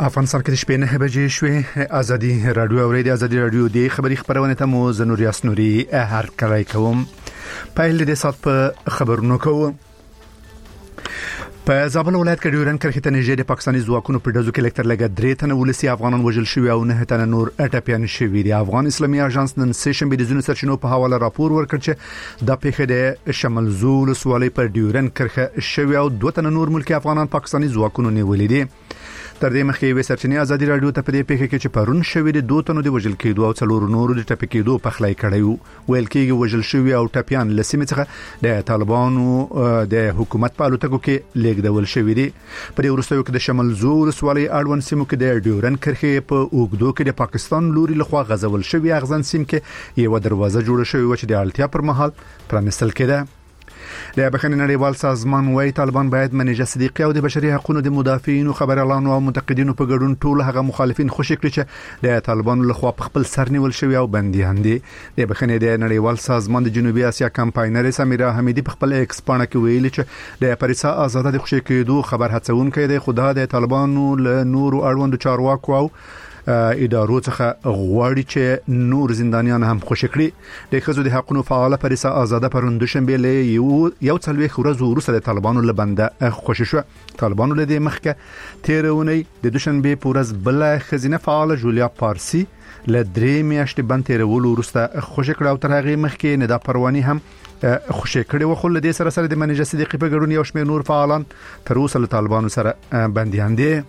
افغانستان کې د شپې 9 بجې شوې. ازادي رادیو اوري د ازادي رادیو د خبري خبرونه ته مو زنور یاسنوري هر کله کوم په لید سات په خبرونو کوم. په زابل ولایت کې ډیورن کرخه ته نږدې د پاکستاني ځواکونو په دزو کې لکتر لګا درې تنه ولسی افغانان وژل شوی او 9 تنه نور اټاپیان شوی دي. افغان اسلامي اژانس نن سیشن به د زونو سرچینو په حواله راپور ورکړ چې د پیښې د شمال زول سوالي پر ډیورن کرخه شوی او 2 تنه نور ملکی افغانان پاکستاني ځواکونو نیولې دي. تر دې مخکې وې سرچینې ازادي رادیو ته په دې پیښه کې چې پرون شوی د 2 تنو د وژل کېدو او څلور نورو د ټپي کېدو په خلای کړیو. ویل کېږي وژل شوی او ټپيان لسمه څخه د طالبانو د حکومت په الوتکو کې لیږدول شوی دي. په دې وروستیو کې د شمال زور سوالي اړوند سیمو کې د ډیورن کرخه په اوګدو کې د پاکستان لوري لخوا غزول شوی اغزن سیم کې یو دروازه جوړه شوی و چې د اړتیا پر مهال پرانستل کېده. د بخښنې نړیوال سازمان وايي طالبان باید منیجه صدیقي او د بشري حقوقو د مدافعین او خبريالانو او منتقدینو په ګډون ټول هغه مخالفین خوشی کړي چې د طالبانو لخوا په خپل سر نیول شوی او بنديان دي. د بخښنې د نړیوال سازمان د جنوبي اسیا کمپاینر سمیرا حمیدی په خپل ایکس پاڼه کې ویلي چې د پریسا آزاده د خوشی کېدو خبر هڅونکې د خدا د طالبانو له نورو اړوند چارواکو او ادارو څخه غواړي چې نور زندانیان هم خوشی کړي. د خزو د حقوقو فعال پریسا آزاده پروند شنبه یو څلوي خورز ورسره د طالبانو له بنده خوشی شو. طالبانو له دې مخکې تیرونی د دوشنبه پورز بل خزینه فعال جولیا پارسی له 3 میاشتې بند تیرول ورسته خوشی کړه او تر هغه مخکې نه د پرواني هم خوشی کړي و. خو له دې سره د منیجه صدیقي په ګډون یو شمېر نور فعالان تر اوسه له طالبانو سره بنديان دي.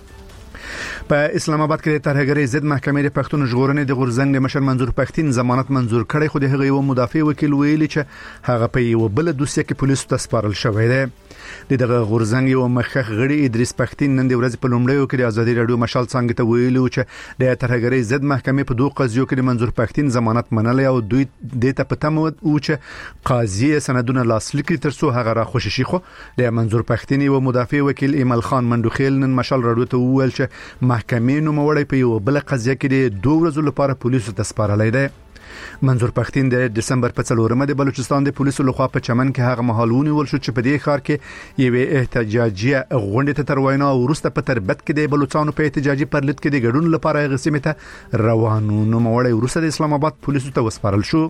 په اسلام آباد کې د ترهګرۍ ضد محکمې د پښتون ژغورنې د غورزنګ د مشر منظور پښتين ضمانت منظور کړي. خو د هغه یو مدافع وکیل ویلي چې هغه په یو بل دوسیه کې پولیسو ته سپارل شوی دی. دغه غورزنګ یو مخخ غړي ادریس پښتين نن د ورځې په لومړیو کې د ازادي رادیو مشال څنګه ته ویلي چې د ترهګرۍ ضد محکمې په 2 قضیو کې د منظور پښتين ضمانت منلې او دوی د ته پته مو چې قاضي سندونه لاسلیک ترڅو هغه را خوشی شي. خو د منظور پښتين یو مدافع وکیل ایمل خان منډوخیل نن مشال رادیو ته وویل چې محکمې نو موړی په یو بل قضیه کې د 2 ورځې لپاره پولیسو ته سپارلای دی. منظور پښتين د دسمبر په 4مه د بلوچستان د پولیسو لخوا په چمن کې هغه مهالونی ول شو چې په دې ښار کې یو احتجاجي غونډه ته تر وینا ورسته په تربت کې د بلوچستانو په احتجاجي پرلط کې د ګډون لپاره غسیمه ته روانو نو موړی ورسته د اسلام آباد پولیسو ته وسپارل شو.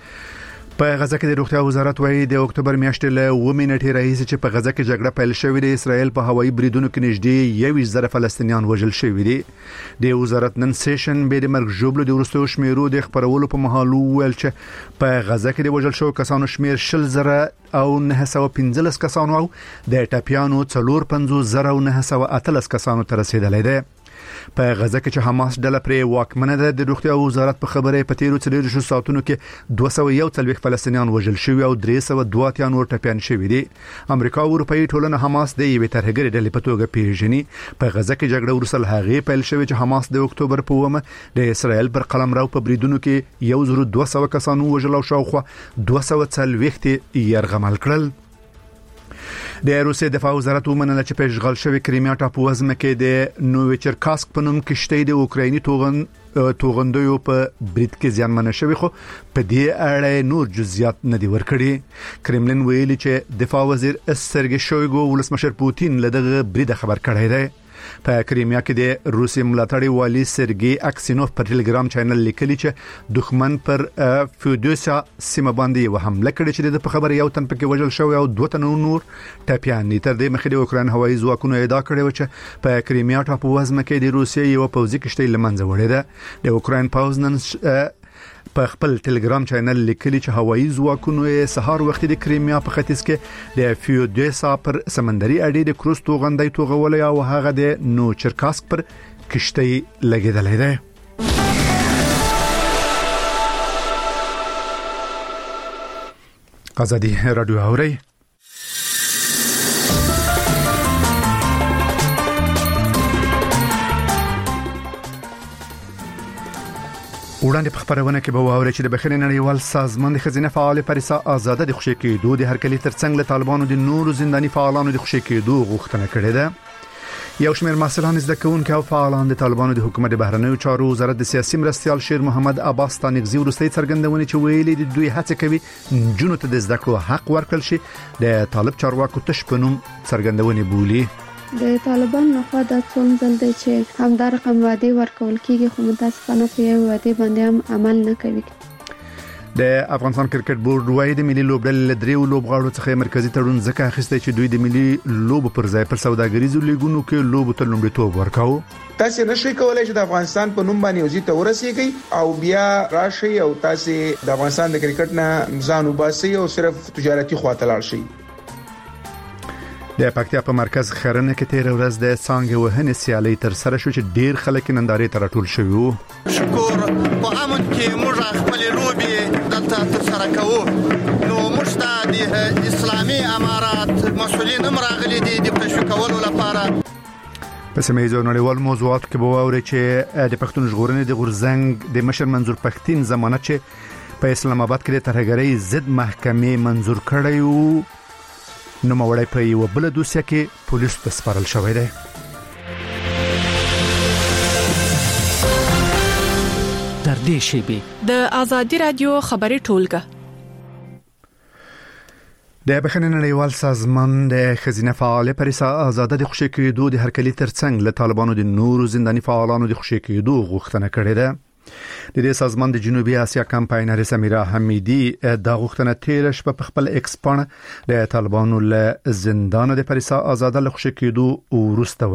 په غزه کې د روغتیا وزارت وايي د اکتوبر میاشتې له 2 منټې راهیسې چې په غزه کې جګړه پیل شوې ده اسرائیل په هوایي بریدونو کې نږدې 21,000 فلسطینیان وژل شوي دي. د وزارت نن سیشن به د مرګ جوړلو د ورستو شمیرو د خبرولو په محل ویل چې په غزه کې د وژل شو کسانو شمیر 10,000 او 915 کسانو او د ټاپیانو 450,000 او 918 کسانو ته رسیدلې ده. په غزه کې چې حماس ډله پرې واکمنه ده د روغتیا وزارت په خبره په تیرو 4 ساعتونو کې 241 فلسطینیان وژل شوي او 302 نور ټپيان شوي دي. امریکا او اروپאי ټولنه حماس د یوې ترهګرۍ ډلې په توګه پیژني. په غزه کې جګړه ورسل هغه پیل شوی چې حماس د اکتوبر په 1 د اسرائیل پر قلمرو په بریدونو کې 1200 کسانو وژل او شاوخوا 240 یرغمل کړل. د روسیې دفاع وزارت ومنله چې په اشغال شوی کریمیا ټاپو وزمه کې د نووچرکاسک په نوم کشته د اوکرایني توغندیو په برید کې ځانمنه شوی. خو په دې اړه نور جزئیات نه دی ورکړي. کرملین ویلي چې دفاع وزیر سرګی شویګو ولسمشر پوتین له دغه برید خبر کړی دی. په کریمیا کې د روسي ملاتړي والی سرګي اکسینوف په ټلګرام چینل لیکلی چې دښمن پر فیودوسا سیمه باندې یو حمله کړې چې د خبر یو تن پکې وژل شو او 2 تن نور ټپيان دي. تر دې مخکې د اوکرين هوایي ځواکونو ادعا کړې و چې په کریمیا ټاپو وزمه کې د روسیې یو پوځي کشته لمنځه وړې ده. د اوکرين پوځ نن په خپل ټلګرام چینل لیکلی چې هوایي ځواکونو یې سهار وخت د کریمیا په ختیځ کې د فیودوسا پر سمندري اډې د کروز توغندۍ توغولې او هغه د نوچرکاسک پر کشته لګیدلې ده. ازادي رادیو اوري وړاندې په خبرونه کې به واوري چې د بخښنې نړیوال سازمان د خزینه فعال پریسا آزاده د خوشی کېدو د هرکلی ترڅنګ له طالبانو د نورو زنداني فعالانو د خوشی کېدو غوښتنه کړې ده. یو شمېر مسؤلان زده کوونکي او فعالان د طالبانو د حکومت د بهرنیو چارو وزارت د سیاسي مرستيال شیر محمد عباس تانیغزي ورستۍ څرګندونې چې ویلي د دوی هڅه کوي جنونو ته د زده کړو حق ورکړل شي د طالب چارواکو تشپنوم څرګندونې بولی. د طالبان لخوا دا څوم ځل دی چې همدا رقم وعده ورکول کیږي خو متاسفانه په یو وعده باندې هم عمل نه کوي. د افغانستان کرکټ بورډ وايي د ملي لوبډلې لدریو لوبغاړو څخه مرکزی تړون ځکه اخیسته چې دوی د ملي لوب پر ځای پر سوداګریزو لیګونو کې لوب ته لومړیتوب ورکاو. تاسو نشئ کولای چې د افغانستان په نوم باندې وزي ته ورسیږئ او بیا راشي او تاسو د افغانستان د کرکټ نه ځان وباسئ او صرف تجارتي خواته لاړ شئ. د پکتیا په مرکز خرنه کې تیر ورځ د څنګه وهنې سیالي تر سره شو چې ډیر خلک نندارې ته راټول شوي وو. شکر په امن کې موږ خپل لوبي دلته تر سره کوو. نو موږ د اسلامي امارات مسؤلین هم راغلي دي د تشویقولو لپاره. په سیمه نړیوال موضوعات کې به ووري چې د پښتون ژغورنې د غورزنګ د مشر منظور پښتين ضمانت چې په اسلام آباد کې د ترهګرۍ ضد محکمې منظور کړی وو نو موړی په یو بل دوسیه کې پولیس ته سپارل شوی دی. در دې شیبه د آزادي رادیو خبري ټولګه د بخښنې نړیوال سازمان د خزینه فعال پریسا آزاده د خوشی کېدو د هرکلي ترڅنګ له طالبانو د نورو زنداني فعالانو د خوشی کېدو غوښتنه کړې ده. د دې سازمان د جنوبي اسیا کمپاینر سمیرا حمیدی د غوښتنه تیر شپه په خپل ایکسپان د طالبانو له زندان د پریسا آزاده له خوشی کېدو ورسته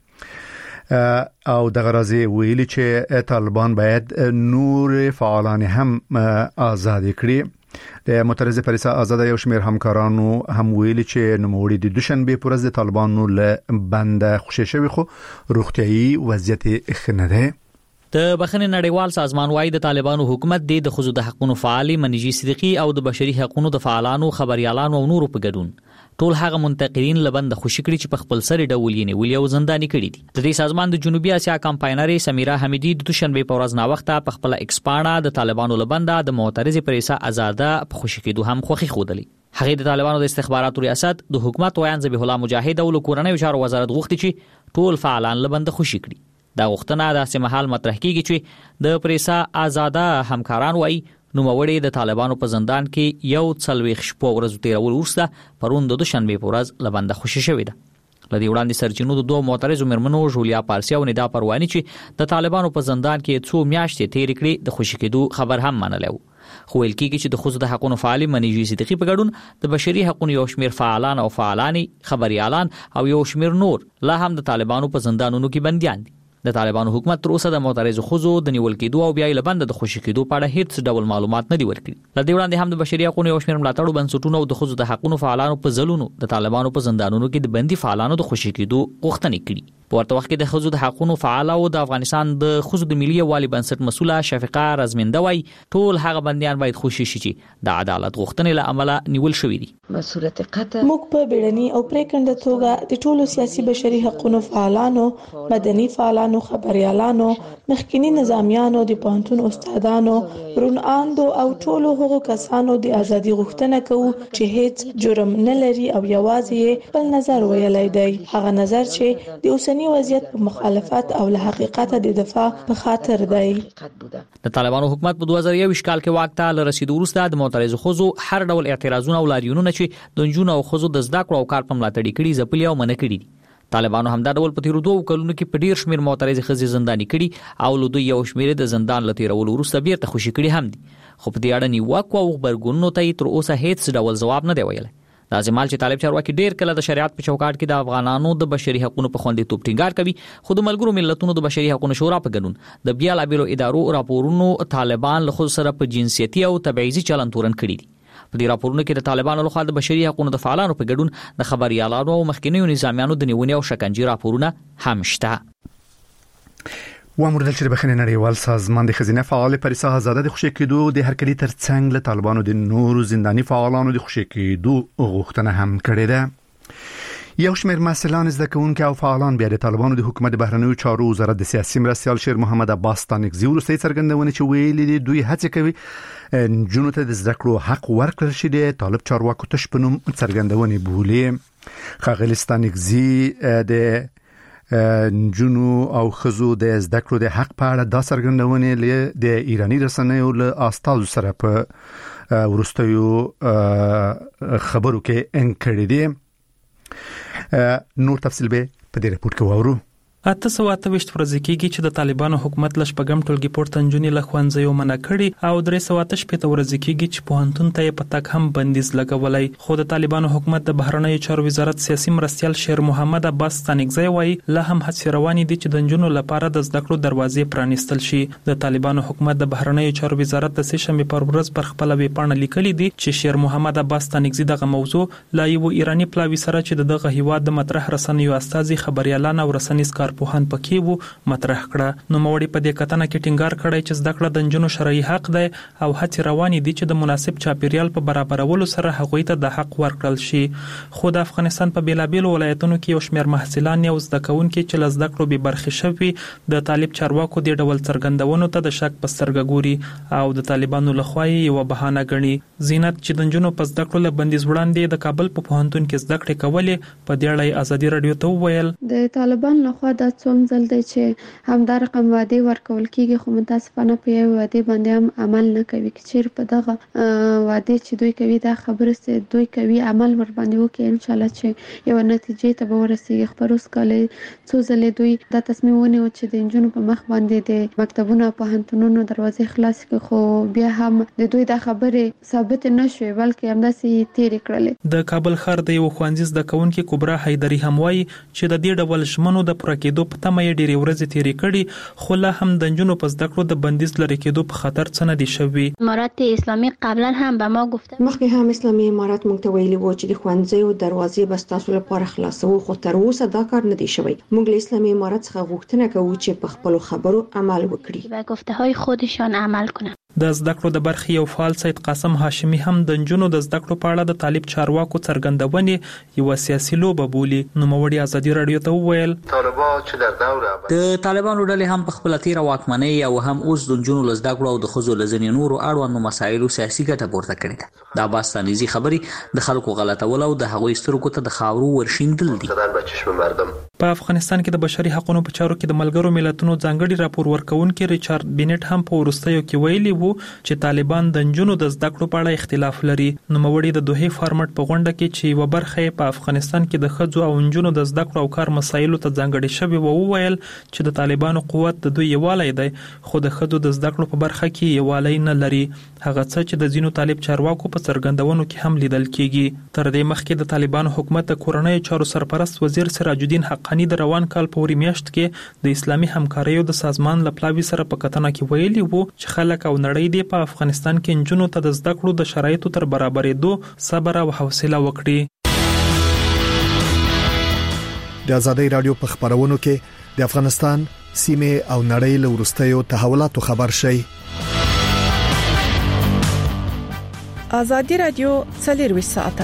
وکړه او د غرضی ویلي چې طالبان باید نور فعالان هم آزاد کړي. د معترض پریسا آزاده یو شمیر همکارانو هم ویلي چې نوموړي د دوشنبه پر ورځ د طالبانو له بند خوشی شوی خو روغتيایي وضعیت ښه نه دی. د بخښنې نړیوال سازمان وايي د طالبانو حکومت د خزو د حقوقو فعالي منیجي صدیقي او د بشري حقوقو د فعالانو خبريالانو او نورو په ګډون ټول هغه منتقدین لبند خوشی کړي چې په خپل سر ډول یې نیولې او زنداني کړي دي. د دې سازمان د جنوبي اسیا کمپاینر سمیرا حمیدی د دوشنبه په ورځ نا وخته په خپل ایکسپانا د طالبانو لبند د معترض پریسا آزاده په خوشی کېدو هم خوخي خودلی. هغه د طالبانو د استخباراتو ریاست د حکومت ویان ذبیح الله مجاهد او کورنۍ چارو وزارت غوښتي چې ټول فعالان لبند خوشی کړي. دا غوښتنه د سیمهال مطرح کیږي چې د پریسا آزاده همکاران وایي نو موړي د طالبانو په زندان کې یو څلويخ شپه ورځ تیرول ورسته پرون د دوشنبه په ورځ لبنده خوشی شوې ده. لدی وړاندې سرچینو د دوه معترضو مرمنو جولیا پارسي او ندا پرواني چې د طالبانو په زندان کې څو میاشتې تیر کړي د خوشی کېدو خبر هم منلو. خو ویل کېږي چې د خزو د حقوقو فعالي منیجي صدیقي په ګډون د بشري حقوقو یو شمیر فعالان او فعالانی خبريالان او یو شمیر نور لا هم د طالبانو په زندانونو کې بنديان دي. د طالبانو حکومت تر اوسه د معترض خزو د نیول کېدو او بیا یې لبند د خوشی کېدو په اړه هیڅ ډول معلومات نه دی ورکړي. لدی وړاندې هم د بشري حقوقو یو شمیر ملاتړو بنسټونو او د خزو د حقوقو فعالانو په ځلونو د طالبانو په زندانونو کې د بندي فعالانو د خوشی کېدو غوښتنې کړي. په ورته وخت کې د خزو د حقوقو فعال او د افغانستان د خزو د ملي والي بنسټ مسؤله شفیقه رزمنده وای ټول هغه بنديان باید خوشی شي چې د عدالت غوښتنې له عمله نیول شوې دي. موږ په بیړني او پریکنده توګه د ټولو سیاسي بشري حقوقو فعالانو، مدني فعالانو، خبريالانو، مخکینی نظامیانو، د پوهنتون استادانو، روناندو او ټولو هغو کسانو د ازادي غوښتنه کوو چې هیڅ جرم نه لري او یوازې خپل نظر ویلای دی. هغه نظر چې د اوسنی وضعیت په مخالفت او له حقیقت د دفاع په خاطر دی. د طالبانو حکومت په 2021 کال کې واک ته رسیدو وروسته د معترض خزو هر ډول اعتراضونه او لاریونونه چې د جنونو او خزو د زده کړو او کار په ملاتړ کړي ځپلي او منع کړي دي. طالبانو هم دا ډول په تیرو دوه کلونو کې په ډیر شمیر معترض خزي زنداني کړي او له دوی یو شمیر د زندان لتیرول وروسته بیرته خوشی کړي هم دي. خو په دې اړه نیوکه او خبرګونونو ته تر اوسه هیڅ ډول جواب نه دی ویلی. دا زمال چې طالب چارواکي ډیر کله د شریعت په چوکاټ کې د افغانانو د بشري حقوقو په خوندې توپ ټینګار کوي، خو د ملګرو ملتونو د بشري حقوقو شورا په ګډون د بیا لابلو ادارو راپورونو طالبان له خود سره په جنسيتي او تبعیضي چلن تورن کړی دي. په دې راپورونو کې د طالبانو لخوا د بشري حقوقو د فعالانو په ګډون د خبريالانو او مخکینیو نظامیانو د نیونې او شکنجې راپورونه هم شته. وامردل چې د بخښنې نړیوال سازمان د خزینه فعال پریسا آزاده د خوشی کېدو د هرکلي ترڅنګ له طالبانو د نورو زنداني فعالانو د خوشی کېدو غوښتنه هم کړې ده. یو شمېر مسئولان زده کوونکي او فعالان بیا د طالبانو د حکومت د بهرنیو چارو وزارت د سیاسي مرستیال شیر محمد عباس تانکزي وروسته څرګندونه چې ویلي دي دوی هڅه کوي جنونو ته د زده کړو حق ورکړل شي. د طالب چارواکو تش په نوم څرګندونې بولي. ښاغلي تانکزي د جنو او خزو د زده کړو د حق په اړه دا څرګندونه د ایرانی رسنیو له استادو سره په ورستیو خبرو کې انکړې دي. نور تفصیل به په دې رپورت کې واورو. 828 ورځې کېږي چې د طالبانو حکومت له شپږم ټولګي پورته نجونې له ښوونځیو منع کړي او 318 ورځې کېږي چې پوهنتون ته یې په تګ هم بندیز لګولی. خو د طالبانو حکومت د بهرنیو چارو وزارت سیاسي مرستیال شیر محمد عباس ستانکزی وایي لا هم هڅې روانې دي چې د نجونو لپاره د زده کړو دروازې پرانیستل شي. د طالبانو حکومت د بهرنیو چارو وزارت د سه‌شنبه پر ورځ پر خپل ویبپاڼه لیکلي دي چې شیر محمد عباس ستانکزی دغه موضوع لا یو ایرانی پلاوی سره چې دغه هیواد د مطرح رسنیو استازي خبريالان او رسنیز کارپوهان پکې مطرح کړه. نو موري په دې کتنه کې ټینګار کړی چې زده کړه د نجونو شرعي حق دی او هڅې روانې دي چې د مناسب چاپیریال په برابرولو سره هغوی ته د حق ورکړل شي. خو د افغانستان په بیلابیلو ولایتونو کې یو شمېر محصلان یا زده کوونکي چې له زده کړو بې برخې شوي د طالب چارواکو د ډول څرګندونو ته د شک په سترګه ګوري او د طالبانو لخوا یو بهانه ګڼي. زینت چې د نجونو په زده کړو له بندیز وړاندې د کابل په پوهنتون کې زده کړې کولې په دې اړه ازادي رادیو ته وویل د طالبان لخوا د ځل دی چې همدا رقم وعده ورکول کیږي خو متاسفانه په یو وعده باندې هم عمل نه کوي. چې په دغه وعده چې دوی کوي دا خبره سي دوی کوي عمل ور باندې وکړي ان شاء الله چې یو نتیجې ته به ورسیږي. خبروس کله څو ځله دوی دا تصمیم ونیو چې د انجونو په مخ باندې د مکتبونو په پوهنتونونو دروازې خلاص کړي خو بیا هم د دوی دا خبره ثابت نه شوه بلکې همداسې تیر کړل. د کابل ښار د یو ښوونځي زده کوونکي کبرا حیدری هم وایي چې د دې ډول شمنو د پوره کېدو په تمه یې ډېرې ورځې تیرې کړي خو لا هم د نجونو په زده کړو د بندیز لرې کېدو په خطر څه نه دي شوي. امارات اسلامي قبلا هم به ما گفته مخکې هم اسلامي امارات موږ ته ویلي وو چې د ښوونځیو دروازې به ستاسو لپاره خلاصو خو تر اوسه دا کار نه دی شوی. موږ له اسلامي امارات څخه غوښتنه کوو چې په خپل خبرو عمل وکړي به گفته‌های خودشان عمل کنند. د زده کړو د برخې یو فعال سید قاسم هاشمی هم د نجونو د زده کړو په اړه د طالب چارواکو څرګندونې یو سیاسي لوبه بولي. نو موري ازادي رادیو ته وویل د طالبانو ډلې هم په خپل تیر واکمنۍ او هم اوس د نجونو له زده کړو او د ښځو له ځینې نورو اړوندو مسایلو سیاسي ګټه پورته کړې ده. د عباس ستانکزي خبرې د خلکو غلطول او د هغوی سترګو ته د خاورو ورشیندل دي. په افغانستان کې د بشري حقوقو په چارو کې د ملګرو ملتونو ځانګړي راپور ورکونکي ریچارډ بینټ هم په وروستیو کې ویلي وو چې طالبان د نجونو د زده کړو په اړه اختلاف لري. نو موري د دوه فارمټ په غونډه کې چې یو برخه په افغانستان کې د ښځو او نجونو د زده کړو او کار مسایلو ته ځانګړي شوی وو ویل چې د طالبانو قوت د دوی یوالای دی خو د ښځو د زده کړو په برخه کې یوالای نه لري. هغه څه چې د ځینو طالب چارواکو په څرګندونو کې هم لیدل کیږي. تر دې مخکې د طالبانو حکومت د کورنۍ چارو سرپرست وزیر سراج الدین حقانی د روان کال په وری میاشت کې د اسلامي همکاریو د سازمان لپلاوي سره په کتنه کې ویلي وو چې خلک او نړۍ دی په افغانستان کې نجونو ته د زده کړو د شرایطو تر برابرېدو صبر او حوصله وکړي. د آزادۍ رادیو په خبرونو کې د افغانستان سیمه او نړۍ له وروستیو تحولاتو خبر شي. آزادۍ رادیو 24 ساعته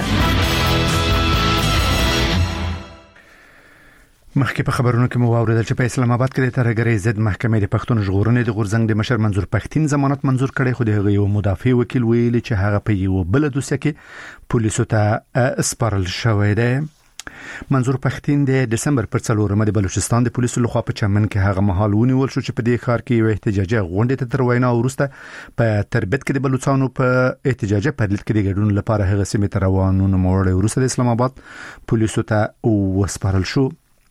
مخکې په خبرونو کې مو واوریدل چې په اسلام آباد کې د ترهګرۍ ضد محکمې د پښتون ژغورنې د غورځنګ د مشر منظور پښتين ضمانت منظور کړي خو د هغه یو مدافع وکیل ویلي چې هغه په یو بل دوسیه کې پولیسو ته سپارل شوی دی. منظور پښتين د دسمبر پر 4 د بلوچستان د پولیسو لخوا په چمن کې هغه مهال ونیول شو چې په دې ښار کې یو احتجاجي غونډه ته تر وینا وروسته په تربت کې د بلوچستانو په احتجاجي پرلط کې د ګډون لپاره هغه سیمه ته روانونه موړ وروسته د اسلام آباد پولیسو ته وسپارل شو.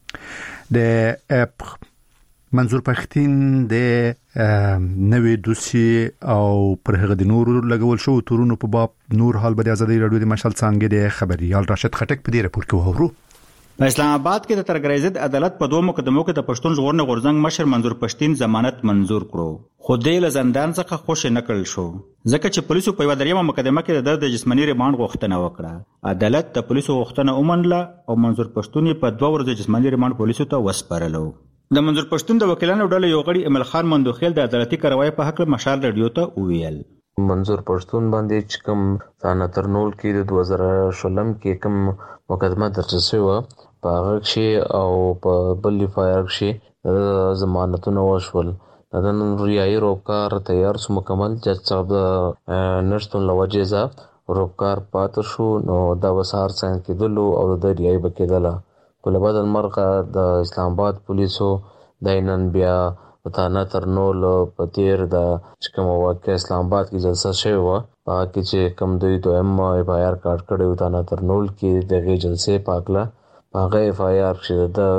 د منظور پښتين د نوې دوسي او پر هغه د نور لګول شو تورونو په باب نور حال به د آزادۍ رادیو د مشال څنګه د خبريال راشد خټک په دې راپور کې وورو. په اسلام آباد کې د ترهګرۍ ضد عدالت په دوه مقدمو کې د پښتون ژغورنې غورځنګ مشر منظور پښتين ضمانت منظور کړو خو د زندان څخه خوش نه کړل شو ځکه چې پولیسو په یو دریمه مقدمه کې د جسمانی ریماند غوښتنه وکړه. عدالت د پولیسو غوښتنه ومنله او منظور پښتون په 2 ورځې جسمانی ریماند پولیسو ته وسپارلو. د منظور پښتون د وکیلانو ډله یو غړي امل خان مندوخیل د عدالتي کاروایی په حق مشال رادیو ته وویل منظور پښتون باندې چې کوم ثانه ترنول کې د 2016 کې کوم مقدمه درج شوی په هغه کې او په بل فایر کې ضمانتونه وشول. د نن ریاي روکار تیار سو مکمل جج صاحب نشټون لوجزا روکار پات شو نو دا وسار څنګه کېدلو او د ریاي بکیدله په لبدل مرغه د اسلام آباد پولیسو داینن بیا وتانه ترنول په تیر د کوم واقع اسلام آباد کې جلسه شوی و پاکي چې کم دوی دویم اف آی آر کارت کړي وتانه ترنول کې دغه جلسه پاکله هغه اف آی آر چې د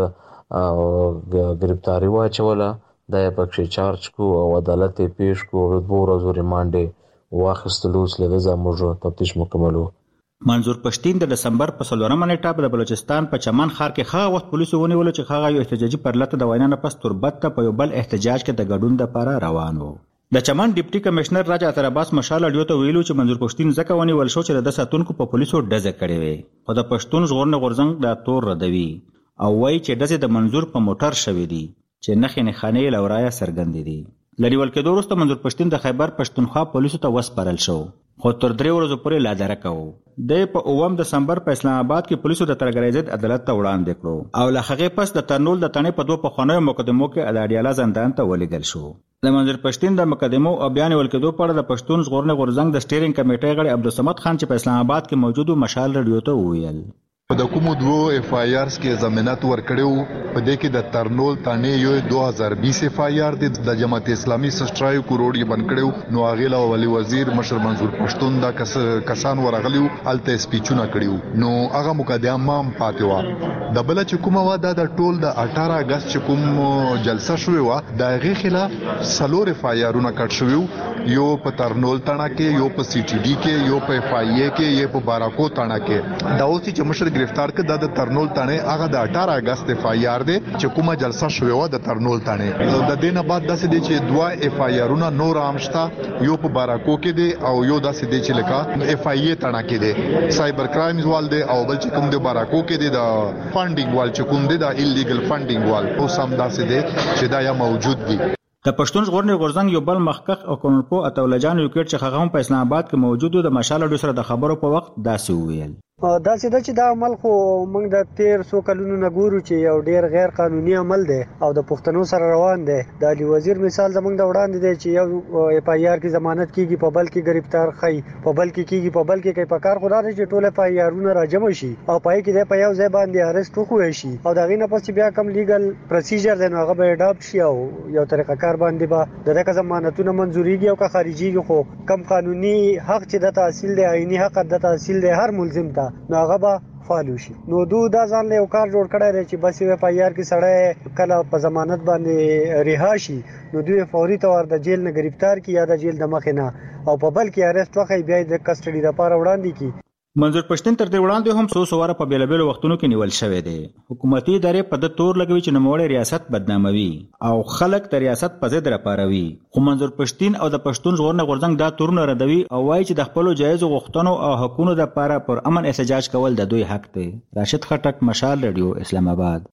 گرفتاری واچوله دا یې پکې چارج کو او عدالت یې پیش کو 2 ورځې ریمانډ واخیستلو سله زموږ تفتیش مکملو. منظور پښتین د دسمبر په 4 نیټه د بلوچستان په چمن ښار کې هغه وخت پولیسو ونیول چې هغه یو احتجاجي پرلته د وینا نه پس تربت ته په یو بل احتجاج کې د ګډون لپاره روان و. د چمن ډیپټي کمشنر راجا عطر عباس مشال اډیو ته ویلو چې منظور پښتین ځکه ونیول شو چې د ساتونکو په پولیسو ډزه کړې وي خو د پښتون ژغورنې غورځنګ دا تور ردوي او وایي چې ډزې د منظور په موټر شوې دي چې نښې نښانې لورایه څرګندې دي. لریول کېدو وروسته منظور پښتین د خیبر پښتونخوا پولیسو ته وسپارل شو خو تر 3 ورځې پورې لادرکه کوو. د په 9 دسمبر په اسلام آباد کې پولیسو د ترګرای ضد عدالت ته وړاندې کړو او له هغې پس د ترنول د تنې په 2 پخوانیو مقدمو کې اډاډیاله زندان ته ولېږل شو. د منظور پښتین د مقدمو او بیان ولکېدو په اړه د پښتون ژغورنې غورځنګ د سټیرینګ کمیټې غړي عبدالصمد خان چې په اسلام آباد کې موجود مشال رادیو ته وویل د کومو 2 اف آی آرز کې ضمانت ورکړو په دې کې د ترنول تانې یو 2020 اف آی آر د جماعت اسلامي 1.5 کروڑ یې بند کړو نو هغه ولی وزیر مشر منظور پښتون دا کسان ورغلیو الته سپیچونه کړیو نو هغه مقدمه هم پاتې و. د بل چې کومه و د ټول د 18 اگست چې کوم جلسه شوې و د هغه خلاف 4 اف آی آرونه کټ شویو یو په ترنول تانا کې یو په سی ټی ډي کې یو په اف آی ای کې یو په باراکو تانا کې دا اوس چې مشر گرفتار کړه د ترنول تانه هغه د 18 اگست اف آی آر دی چې کومه جلسه شوې و د ترنول تانه د دینه بعد داسې دی چې 2 اف آی آرونه نور امشتا یو په باراکو کې دی او یو داسې دی چې لکه اف آی ای تانه کې دی سایبر کرایمز وال دی او بل چې کوم دی باراکو کې دی د فانډینګ وال چې کوم دی د ایلیګل فانډینګ وال او سم داسې دی چې دا یا موجود دی. د پښتون ژغورنې غورځنګ یو بل مخکخ او کونلپو اتولجان یوکټ چې هغه هم په اسلام آباد کې موجود د مشال اډیو سره د خبرو په وخت داسې وویل دا چې دا عمل خو موږ د 1300 کلونو نه ګورو چې یو ډیر غیر قانوني عمل دی او د پښتنو سره روان دی. د علي وزیر مثال زموږ د وړاندې دی چې یو اف آی آر کې ضمانت کیږي په بل کې گرفتار خي په بل کې کیږي په بل کې کوي په کار خدا دی چې ټول اف آی آرونه راجمع شي او پای کې د په یو ځای باندې ارست وکوي شي او دا غینه پس بیا کم لیګل پروسیجر دی نو هغه به اډاپټ شي او یو طریقه کار باندې به دغه ضمانتونه منزوريږي او که خارجيږي خو کم قانوني حق چې د تحصیل دی عیني حق د تحصیل دی هر ملزم ته نو هغه به فالو شي. نو دا ځان له یو کار جوړ کړی دی چې بس یو پای آر کې سړی کله په ضمانت باندې رها شي نو دوی فوري تور د جیل نه گرفتار کی یا د جیل د مخ نه او په بل کې ارست وخی بیا د کسټډي لپاره وړاندې کی. منظور پښتین تر دې وړاندې هم 100 سواره په بیلابیلو وختونو کې نیول شوی دی. حکومتي ادارې په د تور لګوي چې نوموړی ریاست بدناموي او خلک د ریاست په ضد راپاروي خو منظور پښتین او د پښتون ژغورنې غورځنګ دا تورونه ردوي او وایي چې د خپل جایز غوښتنو او حقوقو لپاره پر امن احتجاج کول د دوی حق دی. راشد خټک مشال رادیو اسلام آباد.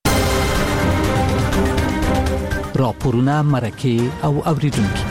راپورونه مرکه او اوریدونکو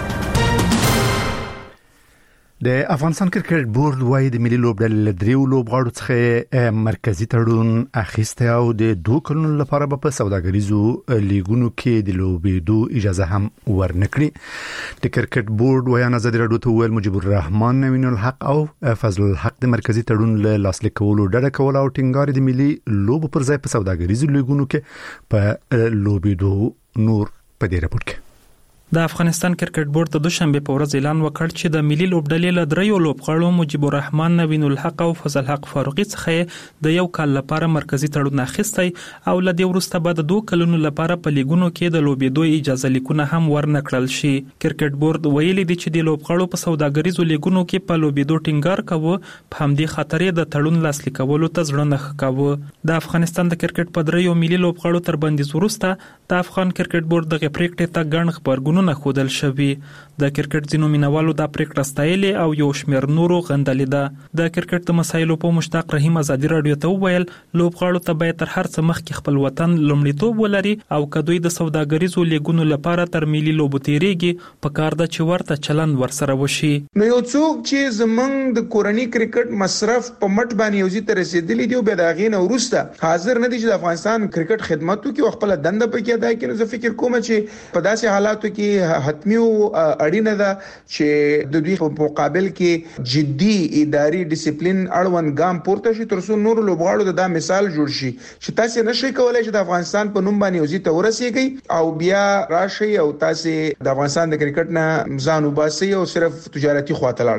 د افغانستان کرکټ بورډ وايي د ملي لوبډلې له 3 لوبغاړو څخه مرکزی تړون اخیسته او د 2 کلونو لپاره په سوداګریزو لیګونو کې د لوبېدو اجازه هم ورنکړي. د کرکټ بورډ ویان ازادي راډیو ته ویل مجيب الرحمن نوین الحق او فضل الحق د مرکزی تړون له لاسلیک کولو ډډه کول او ټینګار د ملي لوبو پر ځای په سوداګریزو لیګونو کې په لوبېدو نور په دې راپور کې د افغانستان کرکټ بورډ د دوشنبه په ورځ اعلان وکړ چې د ملي لوبډلې له 3 لوبغاړو مجيب الرحمن نوین الحق او فضل الحق فاروقي څخه د 1 کال لپاره مرکزی تړون اخیستی او له دې وروسته بعد 2 کلونو لپاره په لیګونو کې د لوبېدو اجازه لیکونه هم ورنکړل شي. کرکټ بورډ ویلي دی چې د لوبغاړو په سوداګریزو لیګونو کې په لوبېدو ټینګار کوي په همدې خاطر د تړون لاسلیکولو ته ځړنه ښکاوه. د افغانستان د کرکټ په 3 ملي لوبغاړو تر بندیز وروسته د افغان کرکټ بورډ د غپریکټ ته ګڼ خبرګون نه خودل شوی. د کرکټ ځینو مینوالو د پریکړه ستایلې او یو شمېر نورو غندلې ده. د کرکټ د مسایلو په مشتاق رحیم ازادي راډیو ته وویل لوبغاړو ته باید تر هر څه مخکې خپل وطن لومړیتوب ولري او کدوې د سوداګریزو لیګونو لپاره تر ملي لوبو تیریږي په کار د چې ورته چلند ورسره وشي. نو یو څوک چې زمنګ د کورنۍ کرکټ مصرف په مټ باندې یوځي تر رسیدلی دی به دا غینه ورسته حاضر نه دي چې د افغانستان کرکټ خدماتو کې خپل دنده پکې ادا کړي. زه فکر کوم چې په داسې حالاتو کې حتمی اړینه ده چې د دوی په مقابل کې جدي اداري ډیسپلین اړوند ګام پورته شي تر څو نور لوبغاړو دا مثال جوړ شي چې تاسو نشئ کولای چې د افغانستان په نوم باندې وزي ته ورسیږي او بیا راشي او تاسو د افغانستان د کرکټ نه ځان وباسي او صرف تجارتي خواته لاړ شي.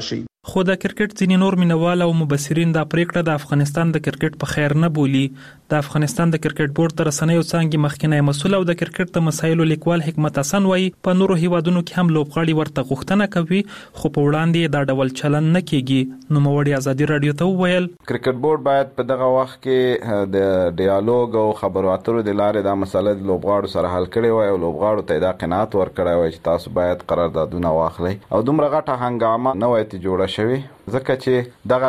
خو د کرکټ ځینې نور مینوال او مبصرین دا پریکړه د افغانستان د کرکټ په خیر نه بولي. د افغانستان د کرکټ بورډ تر رسنیو څنګه مخکینی مسؤل او د کرکټ د مسایلو لیکوال حکمت حسن وایي په نورو هیوادونو کې هم لوبغاړي ورته غوښتنه کوي خو په وړاندې دا ډول چلن نه کیږي. نو موړي ازادي رادیو ته وویل کرکټ بورډ باید په دغه وخت کې د ډیالوګ او خبرو اترو د لارې دا مسله د لوبغاړو سره حل کړي وای او لوبغاړو ته دا قناعت ورکړی وای چې تاسو باید قراردادونه واخلئ او دومره غټه هنګامه نه وای ته جوړه شوی ځکه چې دغه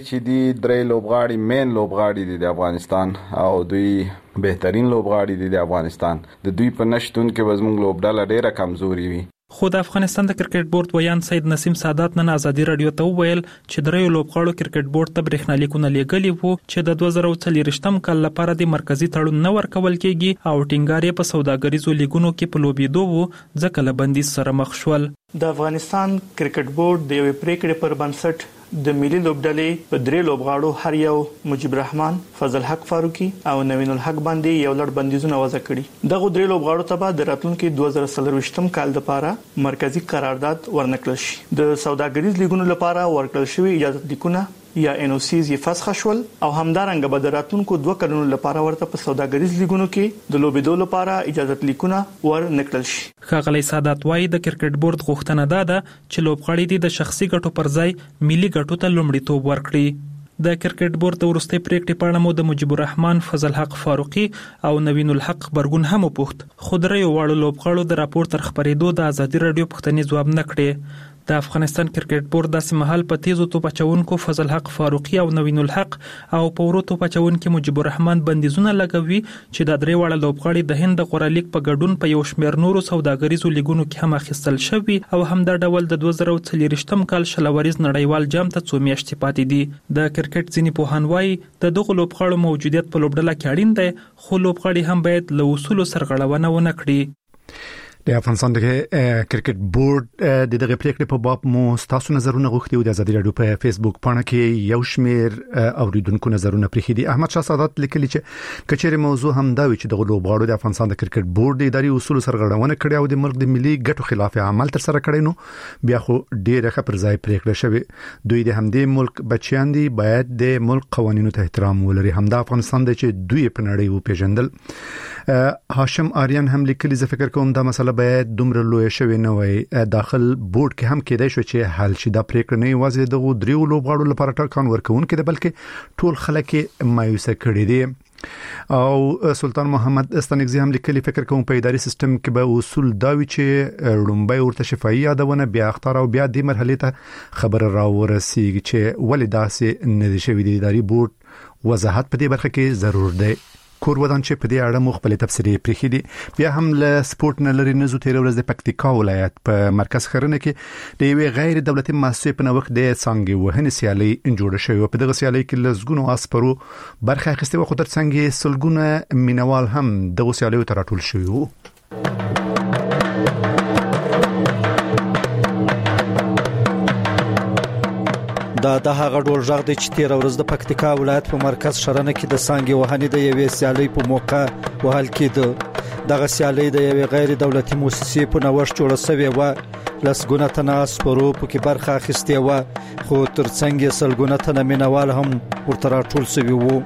درې لوبغاړي مین لوبغاړي دي د افغانستان او دوی بهترین لوبغاړي دي د افغانستان. د دوی په نشټون کې وزموږ لوبډله ډیره کمزوري وي. خو د افغانستان د کرکټ بورډ ویان سید نسیم سادات نن ازادي رادیو ته وویل چې درې لوبغاړو کرکټ بورډ ته برېښنالیکونه لیږلي وو چې د 2024م کال لپاره د مرکزی تړون نه ورکول کیږي او ټینګار په سوداګریزو لیګونو کې په لوبېدو وو ځکه له بندیز سره مخ شول. د افغانستان کرکټ بورډ د یوې پریکړې پر بنسټ د ملي لوبډلې په درې لوبغاړو هر یو مجيب الرحمن، فضل حق فاروقي او نوین الحق باندې یو لړ بندیزونه وضع کړي. دغه درې لوبغاړو ته به د راتلونکي 2023م کال لپاره مرکزی قرارداد ورنکړل شي. د سوداګریز لیګونو لپاره ورکړل شوی اجازه لیکونه یا NOCs یې فسخ شول او همدارنګه به د راتلونکو 2 کلونو لپاره ورته په سوداګریز لیګونو کې د لوبېدو لپاره اجازه لیکونه ورنکړل شي. ښاغلی سادات وايي د کرکټ بورډ غوښتنه ده چې لوبغاړي د شخصي ګټو پر ځای ملي ګټو ته لومړیتوب ورکړي. د کرکټ بورډ د ورستۍ پریکړې په اړه مو د مجيب الرحمن، فضل حق فاروقي او نوین الحق برګون هم وپوښت خو درې واړو لوبغاړو د راپور تر خبرېدو د ازادي رادیو پوښتنې ځواب نه کړې. د افغانستان کرکټ بورډ داسې مهال په تیزو توپ اچونکو فضل حق فاروقي او نوین الحق او په ورو توپ اچونکو مجيب الرحمن بندیزونه لګوي چې د درې واړه لوبغاړي د هند غوړه لیګ په ګډون په یو شمېر نورو سوداګریزو لیګونو کې هم اخیستل شوی او هم د ډول د 2024م کال شلوریز نړیوال جام ته څو میاشتې پاتې دي. د کرکټ ځینې پوهان وایي د دغه لوبغاړو موجودیت په لوبډله کې اړین دی خو لوبغاړي هم باید له اصولو سرغړونه ونه کړي. د افغانستان د کرکټ بورډ د دغه پریکړې په باب مو تاسو نظرونه غوښتي او د ازادي رادیو په فیسبوک پاڼه کې یو شمیر اوریدونکو نظرونه پرېښي دي. احمد شاه سادات لیکلي چې کچېره موضوع هم دا وي چې د لوبغاړو د افغانستان د کرکټ بورډ د اداري اصول سرغړونه کړې او د ملک د ملي ګټو خلاف عمل تر سره کړی نو بیا خو ډېر ښه پر ځای پریکړه شوی. دوی د همدې ملک بچیان دي باید د ملک قوانینو ته احترام ولري. همدا افغانستان دی چې دوی په نړۍ وپیژندل. هاشم آریان هم لیکلي زه فکر کوم دا مسله باید دومره لوی شوی نه وای. داخل بورډ کې هم کېدای شو چې حل شي. دا پریکړه نه یوازې د دریو لوبغاړو لپاره ټاکان ورکوونکې ده بلکې ټول خلک مایوسه کړي دي. او سلطان محمد استانګزی هم لیکلي فکر کوم په اداري سیستم کې به اصول دا وي چې لومبای ورته شفاهي یادونه بیا اختار او بیا د مرحله ته خبر راورسیږي چې ولې داسې نه دي شوی. د اداري بورډ وضاحت په دې برخه کې ضرور دی. کور ودان چې په دې اړه مخبل تفسیری پرېخي دي. بیا هم له سپورت نه لري نزو تیر ورځ د پکتیکا ولایت په مرکز خرنه کې د یوې غیر دولتي مؤسسې په نوښت د څنګه وهنې سیالي جوړه شوې. په دغه سیالي کې لزګونو اسپرو برخه اخیسته و خو تر څنګه سلګونه مینوال هم دغه سیالي ته راټول شوی وو. دا د هغه ډول ژغ د چتیر ورځ د پکتیکا ولایت په مرکز شرنه کې د سانګي وهنې د یوې سیالي په موقع وهل کېده. دغه سیالي د یوې غیر دولتي مؤسسې په نوښت جوړه شوې و. لسګونه تناس پرو په کې برخه اخیستې و خو تر څنګه سلګونه تن مینوال هم ورته راټول شوي وو.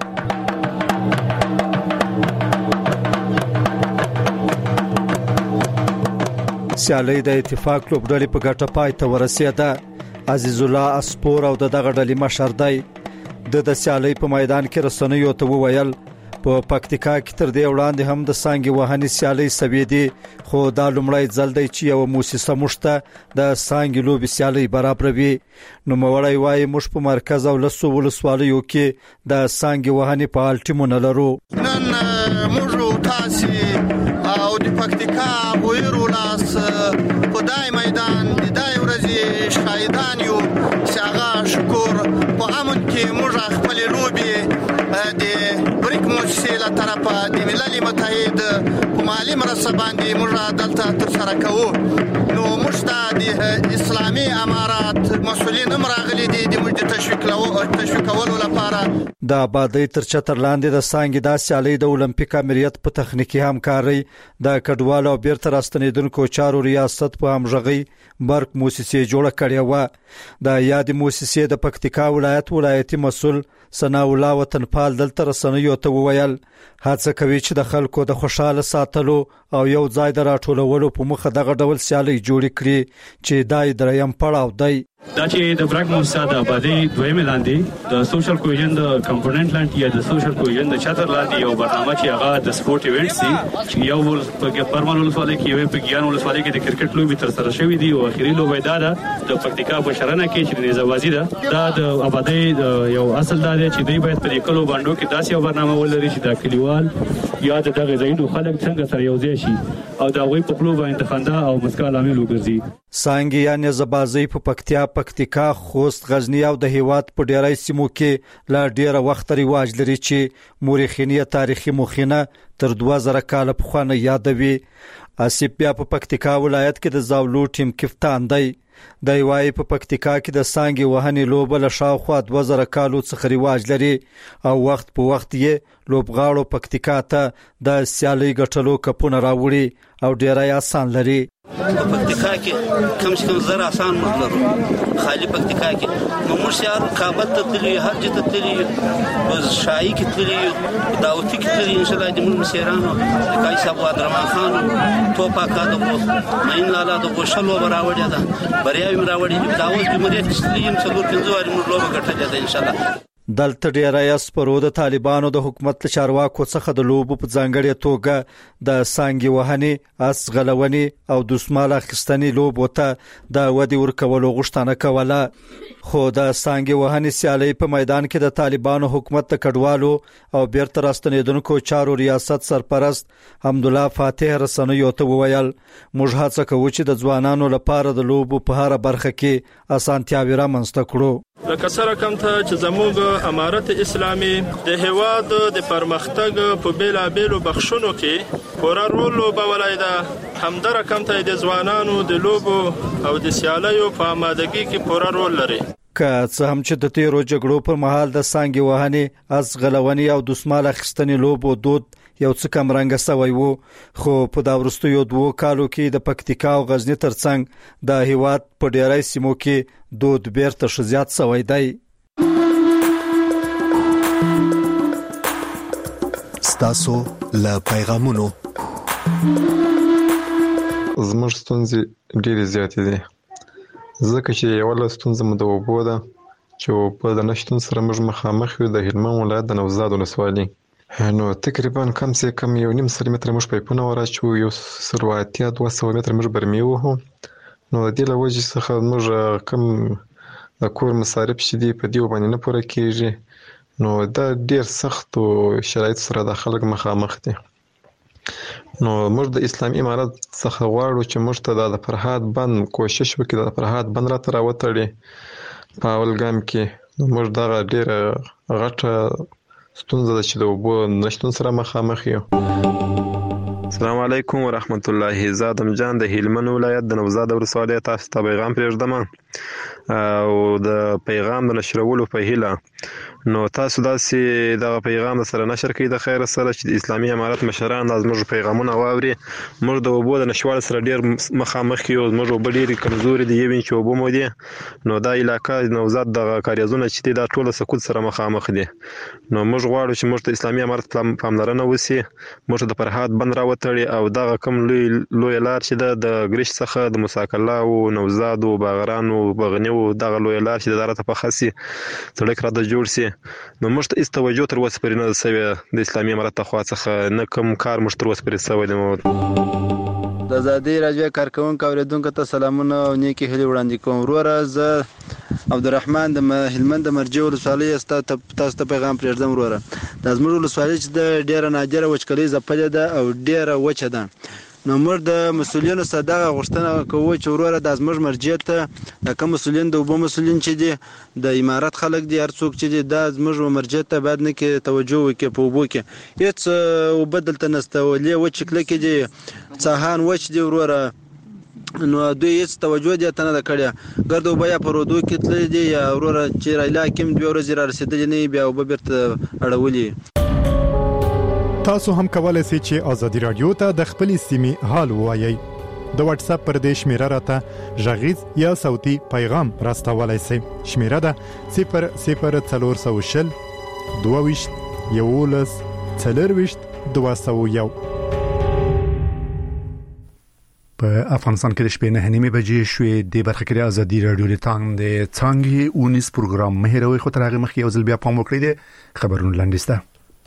سیالي د اتفاق لوبډلې په ګټه پای ته ورسېده. عزیز الله اسپور او دغه ډلې مشر دی د سیالي په میدان کې رسنیو ته وویل په پکتیکا کې تر دې وړاندې هم د سانګي وهنې سیالي سوي دي خو دا لومړی ځل دی چې یو مؤسسه مشته د سانګي لوبي سیالي برابروي. نو مولای وایي موږ په مرکز او لسو ولسوالیو کې د سانګي وهنې په الټیمونه لرو. نن موږ تاسو او د پکتیکا ویرو لاس په دای میدان د دای ورځې شاهدان یو چې شکر په امن کې موږ خپل لوبي د بریک مؤسسې له طرفه د ملل متحد په مالی مرسته باندې موږ دلته ترسره کوو. نو موږ ته د اسلامي امارات مسؤلین هم راغلي دي د موږ د تشویقولو لپاره. د آبادی تر چتر لاندې د سانګې د سیالۍ د اولمپیک امریت په تخنیکی همکاري د کډوالو او بیرته راستنیدونکو چارو ریاست په همغږي برق موسسې جوړه کړې و. د یاد موسسې د پکتیکا ولایتي مسؤل ثنا الله وطنپال دلته رسنیو ته وویل هڅه کوي چې د خلکو د خوشاله ساتلو او یو ځای د راټولولو په مخه دغه ډول سیالۍ جوړ کړي چې دای دریم پړاو دی. دا چې د برق موسسه د آبادی دویم لاندې د سوشل کوهیژن د کمپوننت لاندې یا د سوشل کوهیژن د چتر لاندې یو برنامه چې هغه د سپورت ایونټس دي چې یو په پرمل ولسوالۍ کې یو په ګیان ولسوالۍ کې د کرکټ لوبي تر سره شوې دي او اخیری لوبي دا د پکتیکا په شرنه کې چې نيزوازي ده دا د آبادی یو اصل دا دی چې دوی باید په کلو باندې کې داسې یو برنامه ولري چې د کلیوال یا د دغه ځایونو خلک څنګه سره یو ځای شي او دا غوي په خپل باندې خندا او مسکا لامل وګرځي. سانګي یا نزبازي په پکتیکا خوست غزنی او د هیواد په ډیرای سیمو کې لا ډیره وخت رواج لري چې مورخینی تاریخي مخینه تر 2000 کال پخوانه یادوي. اسیب بیا په پکتیکا ولایت کې د زاولو ټیم کپتان دی. د وای په پکتیکا کې د سانګي وهنې لوبه له شاوخوا 2000 کالو څخه رواج لري او وخت په وخت یې لوبغاړو پکتیکا ته د سیالي ګټلو کپونه راوړي او ډیرای آسان لري. په پکتیکا کې کم سے کم زر آسان مطلب خالی پکتیکا کې نو موږ یار کابل ته تللی هر ځای ته تللی بس شای کې تللی داوتی کې تللی ان شاء الله د موږ مسیرانو کای صاحب درمان خان توپا کا د مین لاله د غوښلو براوړی دا بریاوی مراوړی داوت کې مریت کې یم څلور پنځه موږ لوبه ګټه ده ان شاء الله. دلته ډیرای اسپرو د طالبانو د حکومت چارواکو څخه د لوبو په ځانګړي توګه د سانګي وهنې اس غلونی او د سمال اخستنی لوبو ته د ودی ورکولو غوښتنه کوله. خو د سانګي وهنې سیالۍ په میدان کې د طالبانو حکومت د کډوالو او بیرته راستنیدونکو چارو ریاست سرپرست حمدالله فاتح رسنیو ته وویل موږ هڅه کوو چې د ځوانانو لپاره د لوبو په هر برخه کې اسانتیاوي رامنځته کړو. لکه سره کوم ته چې زموږ امارت اسلامي د هواد د پرمختګ په بیلابېلو بخښونو کې پوره رول لوبولای دا همدار کوم ته د ځوانانو د لوبو او د سیالیو په آمادګۍ کې پوره رول لري. که څه هم چې د تیرو جګړو پر مهال د سانګي وهنې از غلونی او د سمال اخستنې لوبو دود یو څه کم رنګ سوی وو خو په دا وروستیو 2 کالو کې د پکتیکا او غزنی ترڅنګ د هیواد په ډیرای سیمو کې دود بیرته شزيات سوی دی. ستاسو له پیغامونو زموږ ستونزې ډېرې زیاتې دي ځکه چې یو له ستونزې مو د اوبو ده چې په د نشټون سره موږ مخامخ یو د هلمند ولایت د نوزاد ولسوالۍ نو تقریبا کم سه کم 1.5 متر موږ پایپونه وراچو یو سرواتیا 200 متر موږ برمي وو نو د دې له وجې څخه موږ کم د کور مصارف شدي په دیو باندې نه پوره کیږي نو دا ډیر سخت شرایط سره د خلک مخامخ دي نو موږ د اسلامي امارت څخه غواړو چې موږ ته د فرهاد بند کوشش وکړو د فرهاد بند را تر وتړي په اول ګام کې نو موږ دا ډیر غټه ستونزه ده چې د اوبو نشتون سره مخامخ یو. السلام علیکم ورحمت الله. زادم جان د هلمند ولایت د نوزاد ولسوالۍ تاسو ته پیغام پرېږدم او د پیغام د نشرولو په هیله نو تاسو داسې د پیغام سره نشر کړئ د خیر سره چې د اسلامي امارت مشران د موږ پیغامونه واوري موږ د اوبو د نشوال سره ډیر مخامخ یو موږ اوبه ډیر کمزوري دي یوین چې اوبه مو دي نو دا علاقې نوزاد د کاریزونه چې د ټوله سکوت سره مخامخ دي نو موږ غواړو چې موږ د اسلامي امارت پاملرنه وسی موږ د فرهاد بند راوتړي او دا کم لوی لار چې د ګریش څخه د مساکلا او نوزاد او باغران او بغنیو دغه لوی لار چې د دارته په خاصي سړک را د جوړ سي نو موږ ته استوجو تر اوسه پرې نه سوي د اسلامي امارت تخوا څخه نه کوم کار موږ تر اوسه پرې سوي د آزادۍ راډیو کارکونکو اوریدونکو ته سلامونه او نیکی هیلې وړاندې کوم وروره زه عبدالرحمن د هلمند د مرجع ولسوالۍ تاسو ته پیغام پرېږدم وروره دا زموږ ولسوالۍ چې د ډیره نادره وچکلۍ ځپلې ده او ډیره وچه ده نو موږ د مسولینو صدقه غوښتنه کوو چې وروره د زموږ مرجع ته د کوم مسولین د وبو مسولین چې دي د امارات خلک دي هر څوک چې دي د زموږ مرجع ته باید نه کې توجه وکړي په وبو کې هیڅ وبدل ته نستولې و چې کله کې دي څاهان وچ دي وروره نو دوی هیڅ توجه دي ته نه کړی ګردو بیا په رودو کې تللی دي یا وروره چې رایلا کوم 2 ورځې را رسیدلې نه بیا وبرته اړولې. تاسو هم کولای شئ چې ازادي رادیو ته د خپلې سیمې حال ووایي. د واتس اپ پر دې شمیره راته غږیز یا صوتي پیغام راستولای شئ. شمیره ده 00420 22 11 40 201. په افغانستان کې د شپې 9:30 بجې شوې د برخه کې ازادي رادیو د څنګه 19 پروګرام مهروي خو تر هغه مخکې یو ځل بیا پام وکړئ د خبرونو لاندې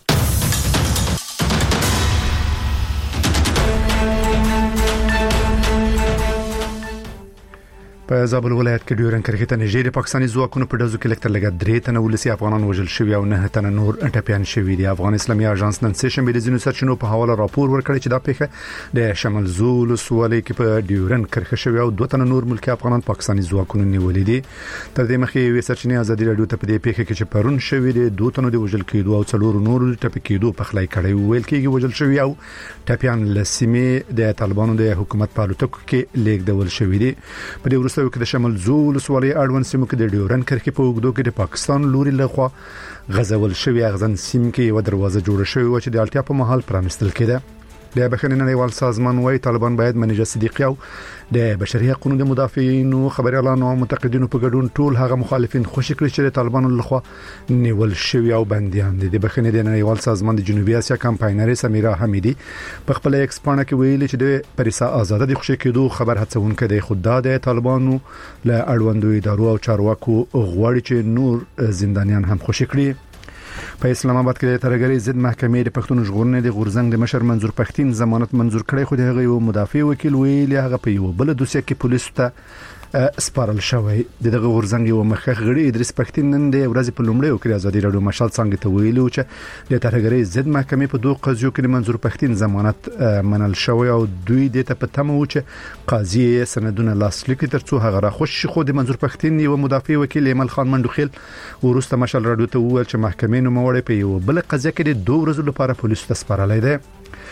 په زابل ولایت کې ډیورن کرکټ نږدې د پاکستاني ځواکونو په ډزو کې لکټر لګا 3 تنه ولسی افغانان وژل شوی او 9 تنه نور ټپيان شوی دي. افغان اسلامي اژانس نن سه د زینو سرچینو په حواله راپور ورکړی چې دا پیښه د شمال زول سوالي کې په ډیورن کرکټ شوی او 2 تنه نور ملکی افغانان پاکستاني ځواکونو نیولې دي. تر دې مخکې وی سرچینې ازادي رادیو ته په دې پیښه کې چې پرون شوی دي 2 تنه د وژل کېدو او 4 نور ټپي کېدو په خلای کړي ویل کېږي وژل شوی او ټپيان لسمه د طالبانو د حکومت په لټکو کې لیکدول شوی دي. په دې ورسته کې د شمال زول ولسوالۍ اړوند سیمو کې د ډیورن کرښې په اوږدو کې د پاکستان لوري لخوا غزول شوی اغزن سیم کې یو دروازه جوړه شوې و چې د اړتیا په محل پرانستل کېده. د بخښنې نړیوال سازمان وايي طالبان باید منیجه صدیقی او د بشري حقوقو د مدافعینو خبريالانو او متقدینو په ګډون ټول هغه مخالفین خوشی کړي چې طالبانو لخوا نیول شوی او بنديان دي. د بخښنې د نړیوال سازمان د جنوبي اسیا کمپاینر سمیرا حمیدی په خپل ایکس پاڼه کې ویلي چې د پریسا آزاد د خوشی کېدو خبر هڅونکې د خدای د طالبانو له اړوندو ادارو او چارواکو غواړي چې نور زندانیان هم خوشی کړي. په اسلام آباد کې د ترګری ضد محکمې د پښتون ژغورنې د غورزنګ د مشر منظور پښتين ضمانت منظور کړي خو د هغه مدافع وکیل ویلي هغه په یو بل دوسیه کې پولیسو ته سپارل شوی. دغه غورزنګ یو مخخ غړي ادریس پښتين نن د ورځې په لومړی وکړي ازادي رادیو مشال څنګه ته ویلو چې د ترګری ضد محکمې په 2 قضیو کې منظور پښتين ضمانت منل شوی او دوی د ته په تمه و چې قاضي سندونه لاسلیک ترڅو هغه را خوش خو د منظور پښتين یو مدافع وکیل ایمل خان منډوخیل ورسته مشال رادیو ته وویل چې محکمې نو موړې په یو بل قضیه کې د 2 ورځې لپاره پولیسو ته سپارلای دی.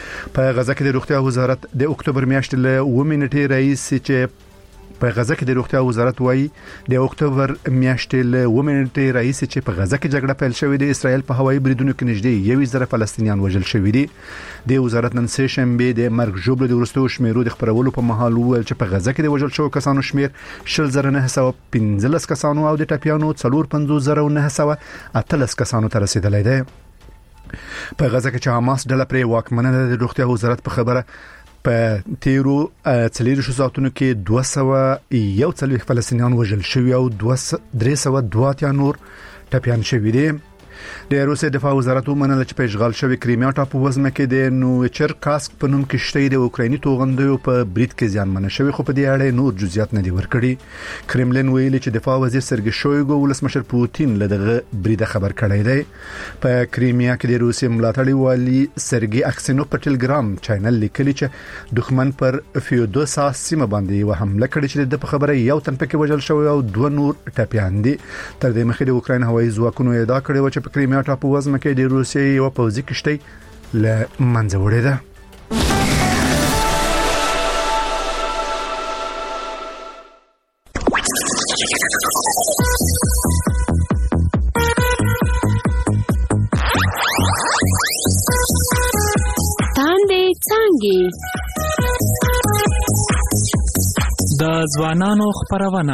په غزا کې د روغتیا وزارت د اکتوبر میاشتې له 2 منټې رئیس چې په غزا کې د روغتیا وزارت وایي د اکتوبر میاشتې له 2 منټې رئیس چې په غزا کې جګړه پیل شوې د اسرائیل په هوایي بریدونو کې نږدې 1,000 فلسطینیان وژل شوي دي. د وزارت نن سه شنبه د مرګ جوړ د ورستو شمیرو د خبرولو په محل وویل چې په غزا کې د وژل شوو کسانو شمیر 1915 کسانو او د ټپيانو 45918 کسانو ته رسیدلی دی. په غزا کې چې حماس ډله پرې واکمنه د روغتیا وزارت په خبره په تیرو 4 ساعتونو کې 241 فلسطینیان وژل شوي او 302 نور ټپيان شوي دي. د روسیې دفاع وزارت ومنله چې په اشغال شوی کریمیا ټاپو وزمه کې د نوچرکاسک په نوم کې شته د اوکرایني توغندیو په برید کې زیانمن شوی خو په دې اړه نور جزئیات نه دي ورکړي. کرملین ویلي چې دفاع وزیر سرګی شویګو ولسمشر پوتین له دغه برید خبر کړی دی. په کریمیا کې د روسیې ملاتړي والی سرګی اکسینوف په ټلګرام چینل لیکلی چې دښمن پر فیودوسا سیمه باندې یو حمله کړې چې د خبره یو تن پکې وژل شوی او 2 نور ټپيان دي. تر دې مخکې د اوکراین هوایي ځواکونو ادعا کړې و چې په کریمیا ټاپو وزمه کې د روسیې یو پوځي کشتۍ له منځه وړې ده. د ځوانانو خبرونه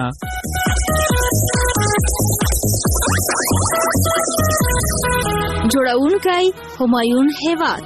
جوړونکی همایون هیواد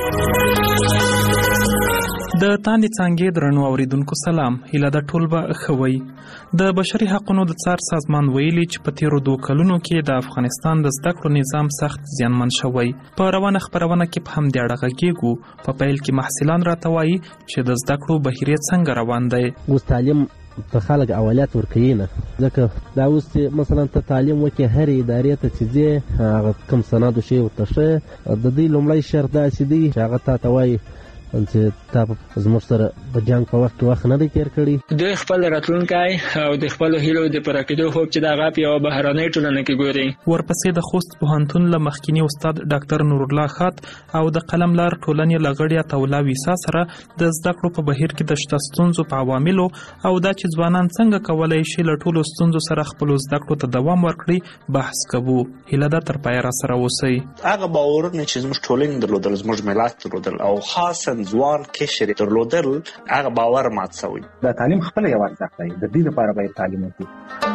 د تاندې څنګه درنو اوریدونکو سلام هیله د ټول به خوي. د بشري حقوقو د څار سازمان ویلي چې په تیرو 2 کلونو کې د افغانستان د زده کړو نظام سخت زیانمن شوی. په روانه خبرونه کې په هم دی اړه کېږو. په پیل کې محصلان راته وایي چې د زده کړو بهیر څنګه روان دی. اوس تعلیم ته خلک اولویت ورکوي نه ځکه دا اوس مثلا ته تعلیم وکړي هر ادارې ته چې ځې هغه کوم سند شي ورته ښه د دې لومړی شرط داسې دی چې هغه ته وایي چې تا زموږ سره د جنگ په وخت کې وخت نه دی تیر کړی. دوی خپل راتلونکی او د خپل هیلو د پوره کېدو خوب چې د هغه په یوه بهرنۍ ټولنه کې ګوري. ورپسې د خوست پوهنتون له مخکینی استاد ډاکټر نور الله خات او د قلم لار ټولنې لغړی تولا ویسا سره د زده کړو په بهیر کې د شته ستونزو په عواملو او دا چې ځوانان څنګه کولای شي له ټولو ستونزو سره خپل زده کړو ته دوام ورکړي بحث کوو. هیله ده تر پایه راسره اوسئ. هغه باورونه چې زموږ ټولنې درلودل، زموږ ملت درلودل او خاصا ځوان قشر درلودل، هغه باور مات شوی. د تعلیم خپل یو ارزښت دی، د دې لپاره باید تعلیم وکړو.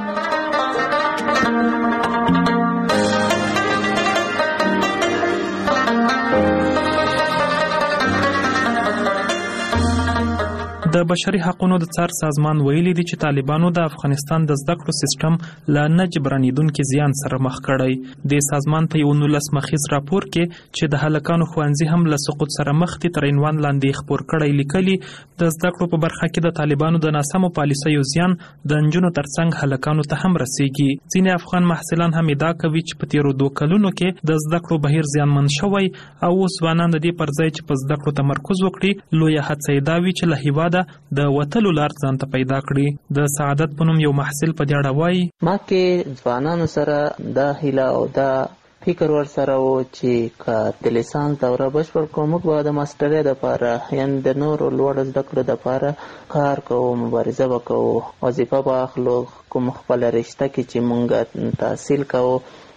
د بشري حقوقو د څار سازمان ویلي دي چې طالبانو د افغانستان د زده کړو سیستم له نه جبرانیدونکو زیان سره مخ کړی. د سازمان په یو 19 مخیز راپور کې چې د هلکانو ښوونځي هم له سقوط سره مخ دي تر عنوان لاندې خبر کړی لیکلي د زده کړو په برخه کې د طالبانو د ناسمو پالیسیو زیان د نجونو ترڅنګ هلکانو ته هم رسیږي. ځینې افغان محصلان هم ادعا کوي چې په تیرو 2 کلونو کې د زده کړو بهیر زیانمن شوی او اوس ځوانان د دې پر ځای چې په زده کړو تمرکز وکړي لویه هڅه یې دا وي چې له هیواده د وتلو لار ځان ته پیدا کړي. د سعادت په نوم یو محصل په دې اړه وایي ما کې ځوانانو سره دا هیله او دا فکر ور سره و چې که د لیسانس دوره بشپړ کړو موږ به د ماسټرۍ دپاره یعنې د نورو لوړو زده کړو دپاره کار کوو، مبارزه به کوو، وظیفه به اخلو، کوم خپله رشته کې چې موږ تحصیل کوو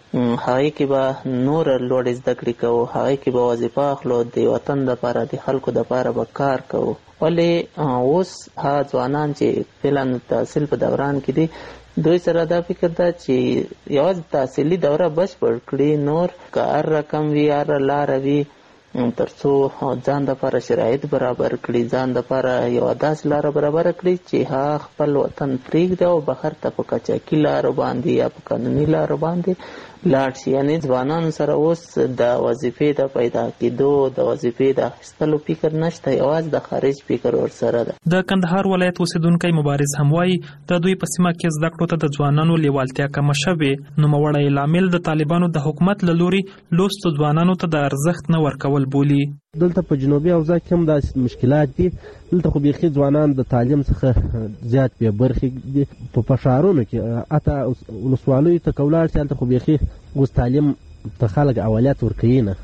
هغې کې به نور لوړې زده کړې کوو، هغې کې به وظیفه اخلو، د وطن دپاره د خلکو دپاره به کار کوو. ولې اوس هغه ځوانان چې فعلا تحصیل په دوران کې دي دوی سره دا فکر ده چې یوازې تحصیلي دوره بشپړ کړي، نور که هر رقم وي هر لاره وي تر څو ځان دپاره شرایط برابر کړي، ځان دپاره یوه داسې لاره برابر کړي چې هغه خپل وطن پرېږدي او بهر ته په قاچاقي لارو باندې یا په قانوني لارو باندې لاړ شي. یعنې ځوانانو سره اوس د وظیفې د پیدا کېدو د وظیفې د اخیستلو فکر نشته، یوازې د خارج فکر ورسره ده. د کندهار ولایت اوسیدونکی مبارز هم وایي د دوی په سیمه کې زده کړو ته د ځوانانو لیوالتیا کمه شوې. نوموړی لامل د طالبانو د حکومت له لوري لوستو ځوانانو ته د ارزښت نه ورکول بولي. دلته په جنوبي اوضاع کې هم داسې مشکلات دي. دلته خو بیخي ځوانان د تعلیم څخه زیات بې برخې دي. په ښارونو کې حتی ولسوالیو ته که ولاړ شي هلته خو بیخي اوس تعلیم ته خلک اولویت ورکوي نه،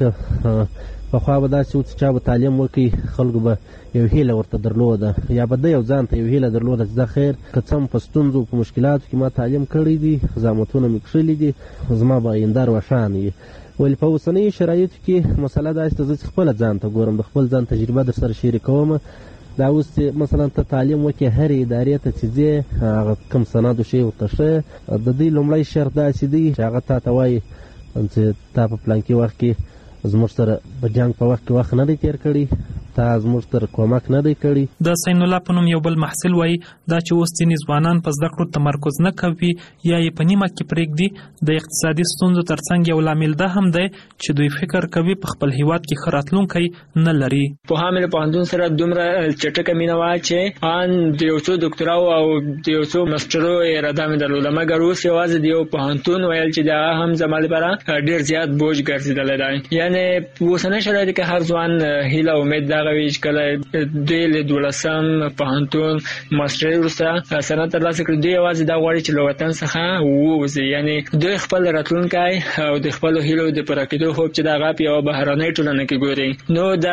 ځکه پخوا به داسې و چې چا به تعلیم وکړي خلکو به یو هیله ورته درلوده یا به د یو ځان ته یو هیله درلوده چې دا خیر که څه هم په ستونزو په مشکلاتو کې ما تعلیم کړی دي، زحمتونه مې کښلي دي، زما به آینده روښانه وي. ولې په اوسنیو شرایطو کې مسله داسې ده زه چې خپله ځان ته ګورم، د خپل ځان تجربه در سره شریکوم. دا اوس چې مثلا ته تعلیم وکړې هرې ادارې ته چې ځې هغه کوم سند شی ورته ښه د دوی لومړی شرط داسې دی چې هغه تا ته وایي چې تا په پلانکي وخت کې زموږ سره په جنګ په وخت کې وخت نه دی تیر کړی، تا زموږ سره کومک نه دی کړی. د سین الله په نوم یو بل محصل وایي دا چې اوس ځینې ځوانان په زده کړو تمرکز نه کوي یا یې په نیمه کې پرېږدي د اقتصادي ستونزو ترڅنګ یو لامل دا هم دی چې دوی فکر کوي په خپل هیواد کې ښه راتلونکی نه لري. پوهنتون له پوهنتون سره دومره چټکه مینه وه چې ان د یو څو ډاکټراو او د یو څو ماسټرو اراده مې درلوده، مګر اوس یوازې د یو پوهنتون ویل چې دا هم زما لپاره ډېر زیات بوج ګرځېدلی دی. یعنې په اوسنۍ شرایطو کې هر ځوان هیله امید دغه وي چې کله دوی له 12 پوهنتون ماسټرۍ وروسته سند ترلاسه کړي دوی یوازې دا غواړي چې له وطن څخه ووځي. یعنې دوی خپل راتلونکی او د خپلو هیلو د پوره کېدو خوب چې د هغه په یوه بهرنۍ ټولنه کې ګوري. نو دا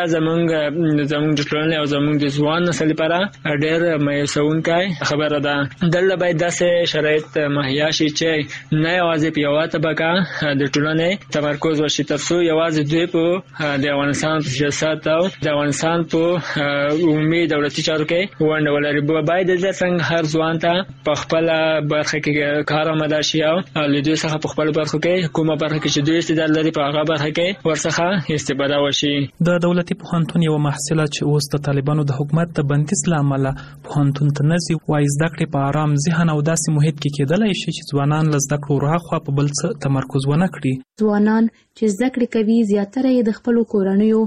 زموږ د ټولنې او زموږ د ځوان نسل لپاره ډېر مایوسونکی خبره ده. دلته باید داسې شرایط مهیا شي چې نه یوازې په یوه طبقه د ټولنې تمرکز وشي تر څو یوازې دوی په د افغانستان په سیاست او د افغانستان په عمومي دولتي چارو کې ونډه ولري. باید د څنګه هر ځوان ته په خپله برخه کې کار آماده شي او له دوی څخه په خپلو برخو کې کومه برخه کې چې دوی استعداد لري په هغه برخه کې ورڅخه استفاده وشي. د دولتي پوهنتون یوه محصله چې اوس د طالبانو د حکومت د بندیز له امله پوهنتون ته نه ځي وایي زده کړې په ارام ذهن او داسې محیط کې کېدلی شي چې ځوانان له زده کړو راخوا په بل څه تمرکز ونه کړي. ځوانان چې زده کړې کوي زیاتره یې د خپلو کورنیو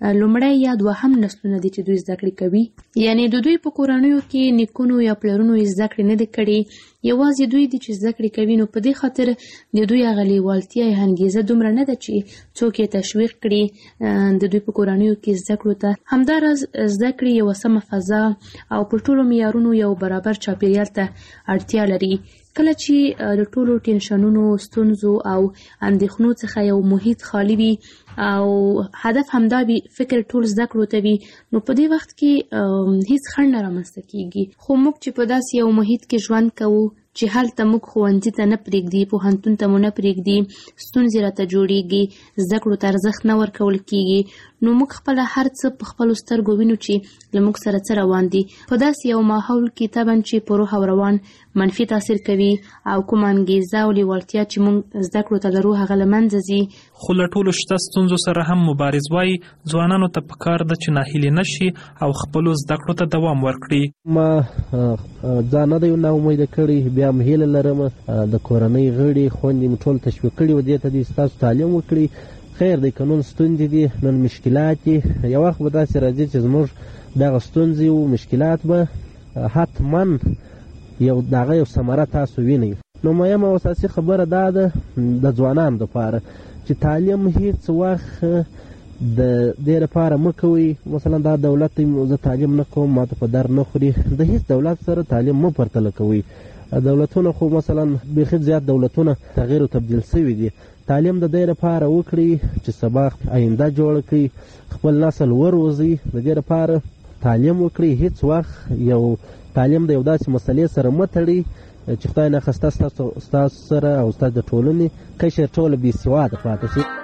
لومړی یا دوهم نسلونه دي چې دوی زده کړې کوي، یعنی د دوی په کورنیو کې نیکونو یا پلرونو یې زده کړې نه دي کړې، یوازې دوی دي چې زده کړې کوي. نو په دې خاطر د دوی هغه لیوالتیا یا انګیزه دومره نه ده چې څوک یې تشویق کړي د دوی په کورنیو کې زده کړو ته. همداراز زده کړې یوه سمه فضا او په ټولو معیارونو یو برابر چاپیریال ته اړتیا لري. کله چې د ټولو ټینشنونو، ستونزو او اندېښنو څخه یو محیط خالی وي او هدف همدا وي فکر ټول زده کړو ته وي، نو په دې وخت کې هیڅ خنډ نه رامنځته کیږي. خو موږ چې په داسې یو محیط کې ژوند کوو چې هلته موږ ښوونځي ته نه پرېږدي، پوهنتون ته مو نه پرېږدي، ستونزې راته جوړېږي، زده کړو ته ارزښت نه ورکول کیږي، نو موږ خپله هر څه په خپلو سترګو وینو چې له موږ سره څه روان دي. په داسې یو ماحول کې طبعا چې په روح او روان منفي تاثیر کوي او کومه انګیزه او لیوالتیا چې موږ زده کړو ته لرو هغه له منځه ځي. خو له ټولو شته ستونزو سره هم مبارز وایي ځوانانو ته پکار ده چې ناهیلې نشي او خپلو زده کړو ته دوام ورکړي. ما ځان نه دی ناامیده کړی، بیا هم هیله لرم د کورنۍ غړي خویندې مې ټول تشویق کړي و دې ته دي ستاسو تعلیم وکړي. خیر دی که نن ستونزې دي، نن مشکلات دي، یو وخت به داسې راځي چې زموږ دغه ستونزې او مشکلات به حتما یو دغه یو ثمره تاسو وینئ. نو مهمه او اساسي خبره دا ده د ځوانانو دپاره چې تعلیم هیڅ وخت د دې لپاره مه کوئ مثلا دا دولت زه تعلیم نه کوم ماته په در نه خوري، د هیڅ دولت سره تعلیم مه پرتله کوئ. دولتونه خو مثلا بیخي زیات دولتونه تغییر او تبدیل شوي دي. تعلیم د دې لپاره وکړئ چې سبا آینده جوړه کړئ، خپل نسل وروزئ. د دې لپاره تعلیم وکړئ، هیڅ وخت یو تعلیم د یو داسې مسلې سره مه تړئ چې خدای ناخواسته ستاسو سره او ستاسو د ټولنې کشر ټوله بې سواده پاتې شي.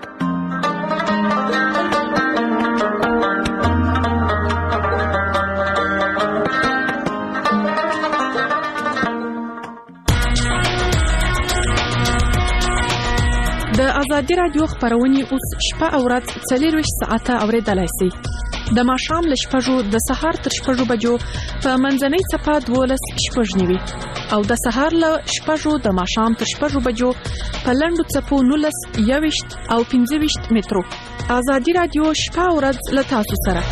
د ازادي راډیو خبرونه اوس شپه او ورځ 24 ساعته اوریدلای شئ. د ماښام له 6 د سهار تر 6 بجو په منځنۍ صفه 12:09 او د سهار له 6 د ماښام تر 6 بجو په لنډو صفو 19 21 او 25 مترو. ازادي راډیو شپه او ورځ له تاسو سره.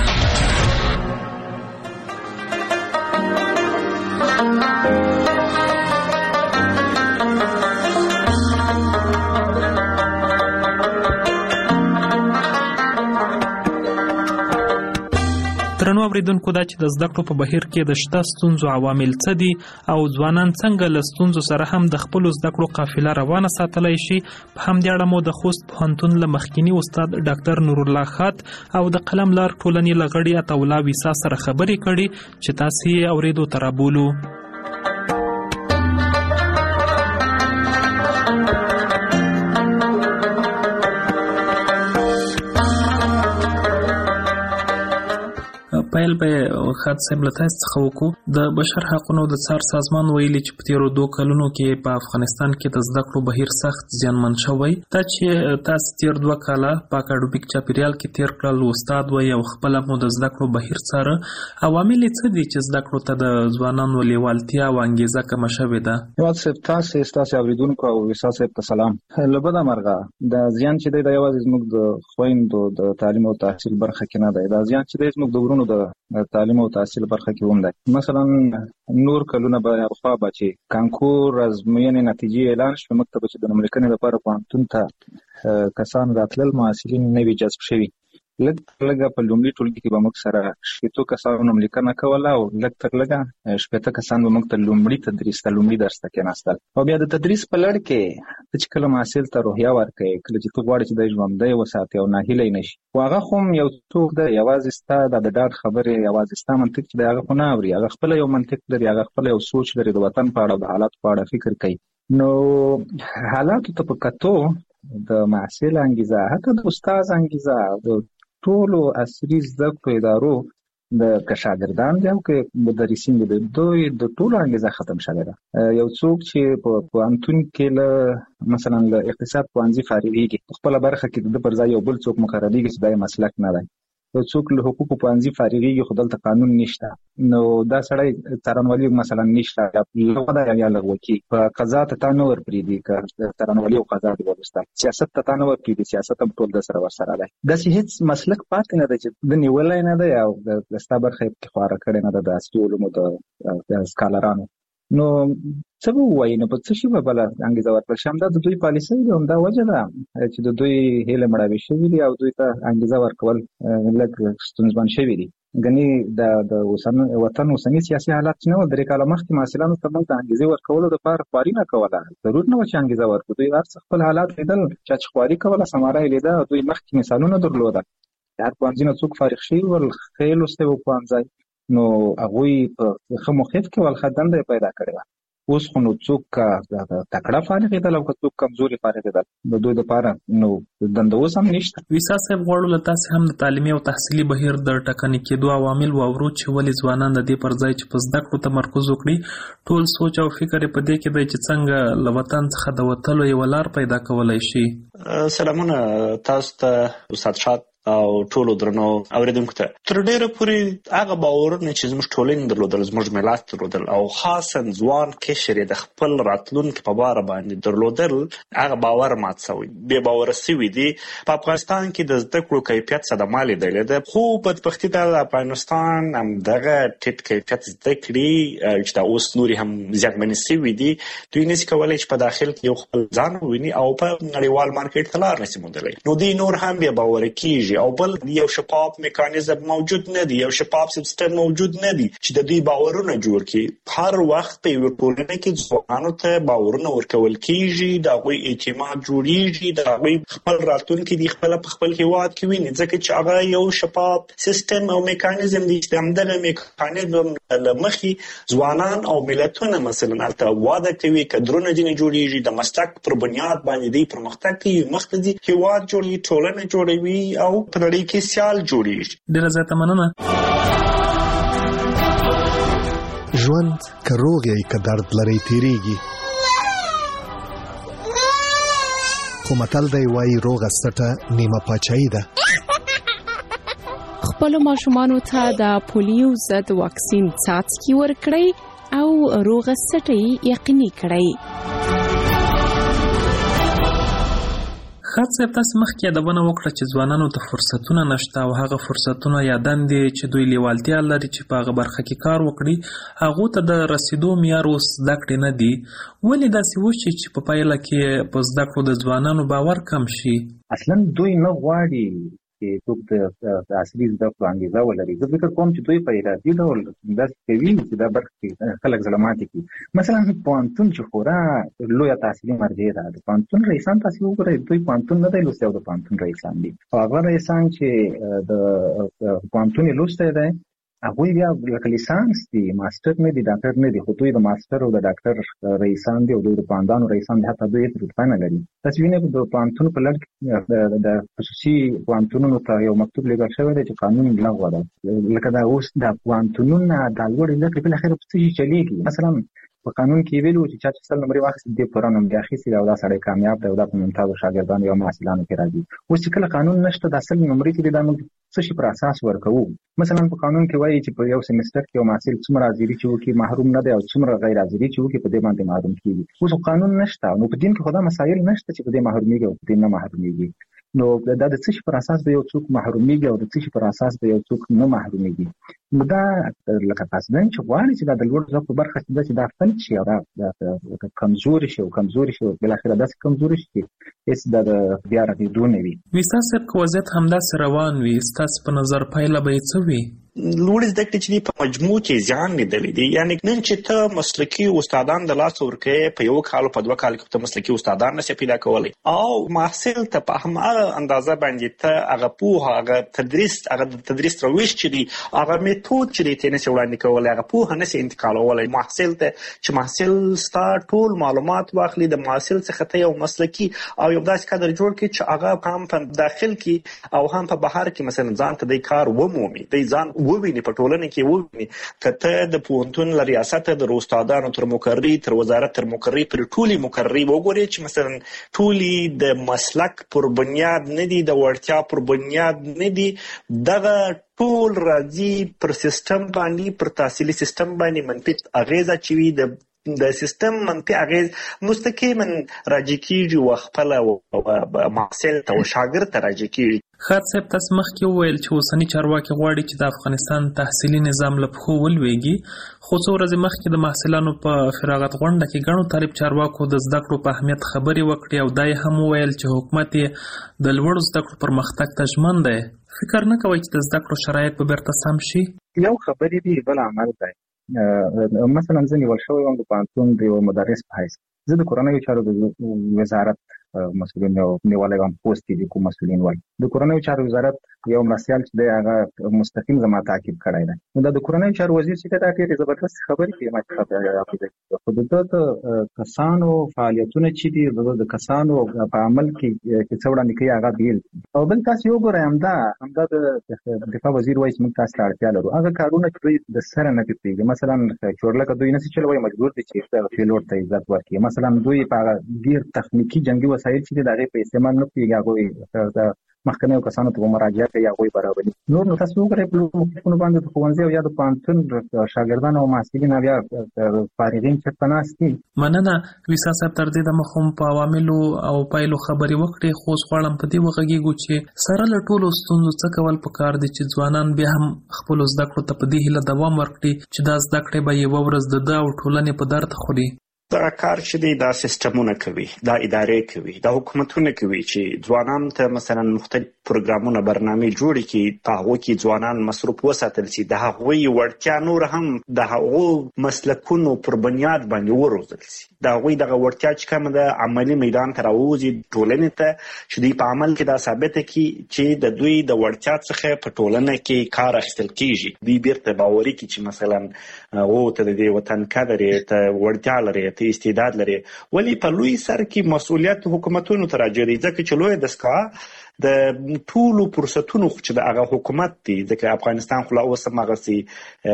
درنو اوریدونکو دا چې د زده کړو په بهیر کې د شته ستونزو عوامل څه دي او ځوانان څنګه له ستونزو سره هم د خپلو زده کړو قافله روانه ساتلی شي، په همدې اړه مو د خوست پوهنتون له مخکیني استاد ډاکټر نورالله خات او د قلم لار ټولنې له غړي عطاالله ویسا سره خبرې کړي چې تاسې یې اوریدو ته رابولو. پیل به خاط صاحب له تاسو څخه وکړو. د بشر حقوقو د څار سازمان ویلي چې په تیرو 2 کلونو کې په افغانستان کې د زده کړو بهیر سخت زیانمن شوی. دا چې تاسو تیر 2 کاله په اکاډمیک چاپیریال کې تیر کړل، استاد وای او خپل مو د زده کړو بهیر څاره، عوامل څه دي چې زده کړو ته د ځوانانو لیوالتیا او انګیزه کمه شوې ده؟ یوازې صاحب تاسو اوریدونکو او وسا صاحب ته سلام. لبدا مرغه د زیان چې دی یوازې زموږ د خويندو د تعلیم او تحصیل برخه کې نه دی، دا زیان چې دی زموږ د ورونو د تعلیم او تحصیل برخه کې هم دی. مثلا نور کلونه به خو به چې کانکور ازموینې نتیجې اعلان شوه، مکتب چې د نوملیکنې لپاره پوهنتون ته کسان راتلل، محصلین نوي جذب شوي. لږ په لومړي ټولګي کې به موږ سره 60 کسانو نوملیکنه کوله او لږ تر لږه 60 کسان به موږ ته لومړي درس ته کېناستل. او بیا د تدریس په لړ کې چې کله محصل ته روحیه ورکړي، کله چې ته غواړې چې د ژوندی وساتې او ناهیلی نشي، خو هغه خو یو څوک دی یوازې ستا د ډاډ خبرې، یوازې ستا منطق چې دی هغه خو نه اوري، هغه خپله یو منطق لري، هغه خپله یو سوچ لري، د وطن په اړه د حالاتو په اړه فکر کوي. نو حالاتو ته په کتو د محصل انګیزه، حتی د استاد انګیزه، د ټولو عصري زده کړو ادارو د که شاګردان دي او که مدرسین دي، دوی د ټولو انګیزه ختم شوې ده. یو څوک چې په پوهنتون کې له مثلا له اقتصاد پوهنځي فارغېږي، په خپله برخه کې د پر ځای یو بل څوک مقرریږي چې دا یې مسلک نه دی، څوک له حقوقو پوهنځي فارغېږي خو دلته قانون نشته، نو دا سړی څارنوالي مثلا نشته لغوه ده یا لغوه کېږي. په قضا ته تا نه ورپرېږدي که څارنوالي او قضا دې وروسته، سیاست ته تا نه ورپرېږدي، سیاست هم ټول د سره ورسره دی. داسې هېڅ مسلک پاتې نه دی چې د نیولی نه دی او د ستا برخه یې پکې خواره کړې نه ده د عصري علومو د سکالرانو. نو څه به ووایي، نو په څه شي به بله انګېزه ورکړل شي؟ همدا د دوی پالیسۍ دي، همدا وجه ده چې د دوی هیلې مړاوې شوي دي او دوی ته انګېزه ورکول لږ ستونزمن شوي دي. ګنې د وطن اوسني سیاسي حالات چې نه وو، 3 کاله مخکې محصلانو ته موږ د انګېزې ورکولو دپاره خواري نه کوله، ضرور نه وه چې انګېزه ورکړو. دوی هر څه خپل حالات لیدل، چا چې خواري کوله ثمره یې لیده، دوی مخکې مثالونه درلوده. د هر پوهنځي نه څوک فارغ شوي ول، ښه لوستی و پوهنځی، نو هغوی په ښه موقف کې ول، ښه دنده یې پیدا کړې وه. اوس خو نو څوک تکړه فارغېدل او که څوک کمزوري فارغېدل، د دوی دپاره نو دنده اوس هم نشته. ویسا صاحب، غواړو له تاسې هم د تعلیمي او تحصیلي بهیر د ټکنۍ کېدو عوامل واورو چې ولې ځوانان د دې پر ځای چې په زده کړو تمرکز وکړي، ټول سوچ او فکر یې په دې کې دی چې څنګه له وطن څخه د وتلو یوه لار پیدا کولی شي. سلامونه تاسو ته استاد شاد او ټولو درنو اوریدونکو ته. تر ډیره پورې هغه باورونه چې زموږ ټولنې درلودل، زموږ ملت درلودل او خاصا ځوان قشر یې د خپل راتلونکي په باره باندې درلودل، هغه باور مات شوی، بې باوره شوي دي. په افغانستان کې د زده کړو کیفیت صدمه لیدلې ده، خو بدبختي ده د افغانستان همدغه ټیټ کیفیت زده کړې چې دا اوس نورې هم زیانمنې شوي دي، دوی نشي کولی چې په داخل کې یو خپل ځان وویني او په نړیوال مارکیټ ته لار نشي موندلی. نو دوی نور هم بې باوره کېږي او بل یو شفاف میکانیزم موجود نه دی، یو شفاف سیستم موجود نه دی چې د دوی باورونه جوړ کړي. هر وخت په یو ټولنه کې ځوانانو ته باورونه ورکول کېږي، د هغوی اعتماد جوړېږي، د هغوی خپل راتلونکي دی خپل په خپل هېواد کې ویني، ځکه چې هغه یو شفاف سیستم او میکانیزم دی چې همدغه میکانیزم له مخې ځوانان او ملتونه مثلا هلته واده کوي، کدرونه ځینې جوړېږي، د مسلک پر بنیاد باندې دی پرمختګ کوي، مخکې ځي، هېواد جوړوي، ټولنه جوړوي او په نړۍ کې سیال جوړېږي. ډېره زیاته مننه. ژوند که روغ یې که درد لري تیریږي، خو متل دی وایي روغه سټه نیمه پاچاهي ده. خپلو ماشومانو ته د پولیو ضد واکسین څاڅکي ورکړئ او روغه سټه یقیني کړئ. خاص صاحب، تاسو مخکې یادونه وکړه چې ځوانانو ته فرصتونه نشته او هغه فرصتونه یا دندې چې دوی لیوالتیا لري چې په هغه برخه کې کار وکړي، هغو ته د رسیدو معیار اوس زده کړې نه دي. ولې داسې وشي چې په پایله کې په زده کړو د ځوانانو باور کم شي؟ اصلا دوی نه غواړي چې څوک د عصري زده کړو انګېزه ولري. زه فکر کوم چې دوی په ارادي ډول داسې کوي چې دا برخه کې خلک زړه ماتې کړي. مثلا پوهنتون چې خورا لویه تحصیلي مرجع ده، د پوهنتون رئیسان تاسې وګورئ، دوی پوهنتون نه دی لوستی او د پوهنتون رئیسان دي. او هغه رئیسان چې د پوهنتون یې لوستی دی، هغوی بیا لکه لیسانس دي، ماسټر نه دي، ډاکټر نه دي، خو دوی د ماسټر او د ډاکټر رئیسان دي او دوی د پوهندانو رئیسان دي، حتی دوی هېڅ رتبه نه لري. تاسې وینئ د پوهنتون په لړ کې د خصوصي پوهنتونونو ته یو مکتوب لیږل شوی دی چې قانون لغوه ده. لکه دا اوس د پوهنتونونه دا لوړې زده کړې بالاخره په څه شي چلېږي. مثلا په قانون کې ویلو چې چا چې 100 نمرې واخیستې دې پوره نمرې اخیستې او دا سړی کامیاب دی او دا په ممتازو شاګردانو یا محصلانو کې راځي. اوس چې کله قانون نشته، دا 100 نمرې چې دي دا موږ څه شي پر اساس ورکوو؟ مثلا په قانون کې وایي چې په یو سیمستر کې یو محصل څومره حاضري چې وکړي محروم نه دی او څومره غیر حاضري چې وکړي په دې باندې محروم کېږي. اوس قانون نشته، نو په دین کې خو دا مسایل نشته چې په دې محرومیږي او په دې نه محرومیږي. نو دا د څه شي پر اساس به یو څوک محرومیږي او د څه شي پر اساس به یو څوک نه محرومیږي؟ نو دا لکه قاصدین چې غواړي چې دا د لوړ زده کړو برخه چې دا فلج شي او دا کمزوري شي او بالاخره داسې کمزوري شي چې هېڅ د بیا رغېدو نه وي. ویسا صاحب، که وضعیت همداسې روان وي، ستاسو په نظر پایله به یې څه وي؟ لوړې زده کړې چې دي په مجموع کې زیان لیدلی دي. یعنی نن چې ته مسلکي استادان د لاسه ورکوې، په 1 کال او په 2 کال کې ته مسلکي استادان نشې پیدا کولی او محصل ته په هماغه اندازه باندې ته هغه پوهه، هغه د تدریس روش چې دی، هغه میتود چې دی ته نشې وړاندې کولی، هغه پوهه نشې انتقالولی محصل ته چې محصل ستا ټول معلومات واخلي، د محصل څخه ته یو مسلکي او یو داسې کادر جوړ کړي چې هغه هم په داخل کې او هم په بهر کې مثلا ځان ته دی کار ومومي، دی ځان وویني په ټولنه کې وویني کته د پوهنتون ل ریاست د استادانو تر مقرری تر وزارت تر مقرری پر ټولي مقرری وګوري چې مثلا ټولي د مسلک پر بنیاد نه دي د وړتیا پر بنیاد نه دي دغه ټول راځي پر سیستم باندې پر تحصیلي سیستم باندې منفي اغیزه چوي د سیستم منفي اغیز مستقیما راځي کیږي او خپل محصل ته او شاګرد ته راځي کیږي. خاص صاحب تاسو مخکې وویل چې اوسنی چارواکي غواړي چې د افغانستان تحصیلي نظام له پښو ولويږي خو څو ورځې مخکې د محصلانو په فراغت غونډه کې ګڼو طالب چارواکو د زده کړو په اهمیت خبرې وکړې او دا هم وویل چې حکومت یې د لوړو زده کړو پرمختګ ته ژمن دی. فکر نه کوئ چې د زده کړو شرایط به بیرته سم شي؟ یو خبرې دی بل عمل دی. مثلا زه نیول شوی وم د پوهنتون د یو مدرس په حیث زه د کورنیو چارو د وزارت مسؤلین او نیولای وم پوسټ دي کوم مسؤلین وای د کورنیو چارو وزارت یو مرسیال چې دی هغه مستقیم زما تعقیب کړی دی. نو د کورنیو چارو وزیر چې دا ډېرې زبردست خبرې کوي ما ته خو د کسانو فعالیتونه چې دي د کسانو په عمل کې چې څه وړاندې کوي هغه بیل او بل تاسو یو ګورئ همدا د دفاع وزیر وایي چې موږ تاسو ته اړتیا لرو هغه کارونه چې دوی د سره نه کوي مثلا چورلکه دوی نشي چلوي مجبور دي چې پیلوټ ته عزت ورکړي مثلا دوی په ډیر تخنیکی جنگي وسایل چې د هغه په استعمال نه کوي هغه د مخکنیو کسانو ته مراجعه کوي هغه برابري نور نو تاسو وګورئ په کومو باندې د ښوونځي او یا د پوهنتون شاګردان او محصلین بیا فارغین چې پناستي مننه ویسا صاحب تر دې د مخوم په عواملو او پایلو خبري وکړي خو غواړم په دې وغږیږو چې سره له ټولو ستونزو څخه کول پکار دي چې ځوانان بیا هم خپل زده کړو ته په دې هیله دوام ورکړي چې دا زده کړې به یو ورځ د او ټولنې په درد خوري. دا کار چې دی دا سیستمونه کوي دا ادارې کوي دا حکومتونه کوي چې ځوانان ته مثلا مختلف پروګرامونه برنامه جوړ کړي په هغه کې ځوانان مصروف وساتل شي د هغوی وړتیا نور هم د هغو مسلکونو پر بنیاد باندې وروزل شي د هغوی دغه وړتیا چې کوم د عملی میدان ته راوځي ټولنې ته چې دوی په عمل کې دا ثابت کړي چې د دوی د وړتیا څخه په ټولنه کې کار اخیستل کیږي دوی بیرته باوري کړي چې مثلا او ته د وطن قدر ته وړتیا لري استعداد لري ولی په لوی سر کې مسؤلیت حکومتونو ته راځي ځکه چې لوی دستګاه د ټولو فرصتونو چې د هغه حکومت دی ځکه افغانستان خو لا اوس هم هغه سي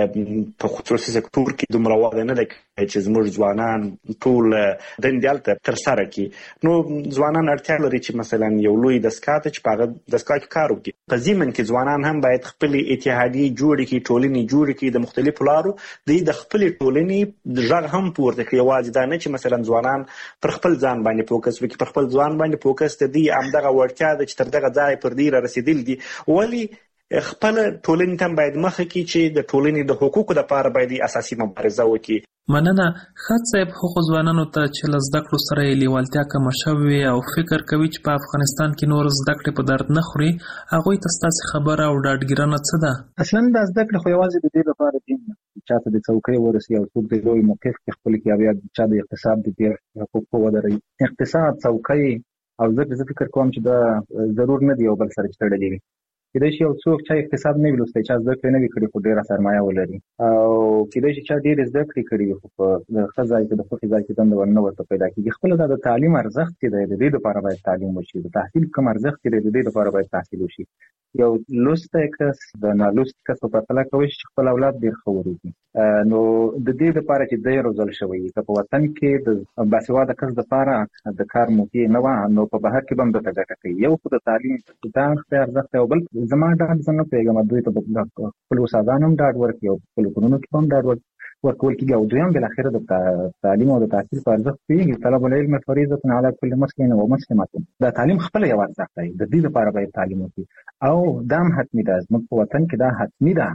په خصوصي سکتور کې دومره وده نه ده چې زموږ ځوانان ټول دندالته تر سره کړي نو ځوانان اړتیا لري چې مثلا یو لوی دستګاه ته چې په هغه دستګاه کې کار وکړي په ځمن کې ځوانان هم باید خپل اتحادیې جوړ کړي ټولنې جوړ کړي د مختلفو لارو د خپل ټولنې د ژغ هم پورته کړي واځي دا نه چې مثلا ځوانان پر خپل ځان باندې فوکس وکړي پر خپل ځوان باندې فوکس ته دی همدغه وړتیا د چې دغه ځای پر دی را رسیدل دي ولی خپل ټولنې ته باید مخه کې چې د ټولنې د حقوقو لپاره باید اساسي مبارزه وکړي. مننه خاص صاحب حقوق ځوانانو ته چې لزده کړو سره یې لیوالتیا کم شوي او فکر کوي چې په افغانستان کې نور زده کړې په درد نه خوري هغه ته ستاسو خبره او ډاډګیرنه څه ده؟ اصلا د زده کړې خو یوازې د دې لپاره دي چاته د څوکۍ ورسي او څوک د لوی موقف کې خپل کې بیا چا د اقتصاد د حقوقو ودري اقتصاد څوکۍ او زه فکر کوم چې دا ضرور نه دی او بل سره تړلې وي کېدای شي یو څوک چې اقتصاد نه ولوستی چې زده کړې نه وي کړې خو ډېره سرمایه ولري او کېدای شي چې ډېرې زده کړې کړې وي خو په ښه ځای کې د خوښې ځای کې دنده ورنه ورته پیدا کېږي خپله دا د تعلیم ارزښت چې دی د دې لپاره باید تعلیم وشي د تحصیل کوم ارزښت چې دی د دې لپاره باید تحصیل وشي یو لوستی کس د نالوستي کس په پرتله کولی شي چې خپل اولاد ډېر ښه وروزي نو د دې لپاره چې دی روزل شوی که په وطن کې د باسواده کس دپاره د کار موقع نه وه نو په بهر کې به هم درته ګټه کوي یو خو د تعلیم دا ارزښت دی او بل زما ډاډ زه نه پوهېږم دوی ته خپلو استادانو هم ډاډ ورکړي او خپلو کورونو کې به هم ډاډ ورکول کېږي او دوی هم بالاخره د تعلیم او د تحصیل په ارزښت پوهېږي طلب العلم فریضة علی کل مسلم و مسلمة دا تعلیم خپله یو ارزښت دی د دې لپاره باید تعلیم وکړي او دا هم حتمي ده زموږ په وطن کې دا حتمي ده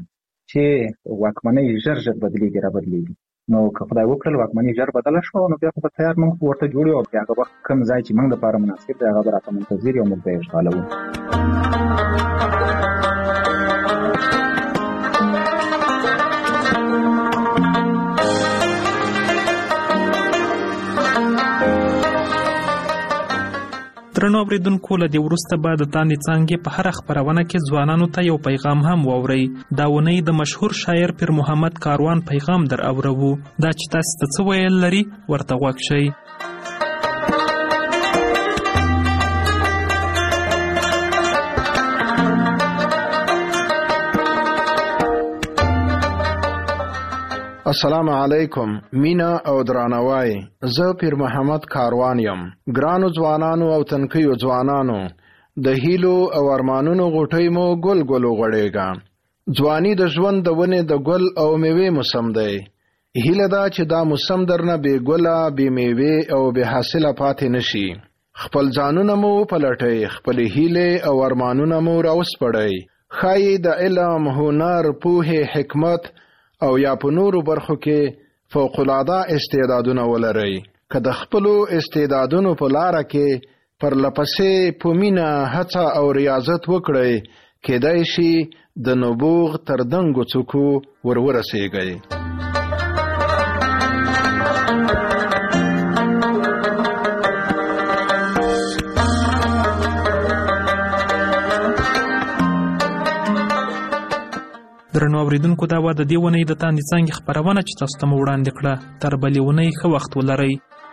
چې واکمنۍ ژر بدلېږي را بدلېږي نو که خدای وکړل واکمنۍ ژر بدله شوه نو بیا خو به تیار موږ ورته جوړ یو او بیا هغه وخت کوم ځای چې موږ دپاره مناسب دی هغه به راته منتظر یو موږ به یې اشغالوو. درنو اوریدونکو له دې وروسته به د تاندې څانګې په هره خپرونه کې ځوانانو ته یو پیغام هم واورئ. دا اونۍ د مشهور شاعر پیر محمد کاروان پیغام در اورو دا چې تاسو ته څه ویل لري ورته غوږ شئ. السلام علیکم مینا او درناوی. زه پیر محمد کاروان یم. ګرانو ځوانانو او تنکیو ځوانانو، د هیلو او ارمانونو غوټۍ مو ګل ګل وغوړېږه. ځواني د ژوند د ونې د ګل او میوې موسم دی. هیله ده چې دا موسم درنه بې ګله، بې میوې او بې حاصله پاتې نشي. خپل ځانونه مو پلټئ، خپلې هیلې او ارمانونه مو راوسپړئ. ښایي د علم، هنر، پوهې، حکمت او یا په نورو برخو کې فوق‌العاده استعدادونه ولرئ. که د خپلو استعدادونو په لاره کې پرلپسې په مینه هڅه او ریاضت وکړئ، کېدای شي د نبوغ تر دنګو څوکو ورسیږئ. درنو اوریدونکو، دا و د دې ونې د تاندې څانګې خپرونه چې تاسو ته مو وړاندې کړه. تر بلې ونې ښه وخت ولرئ.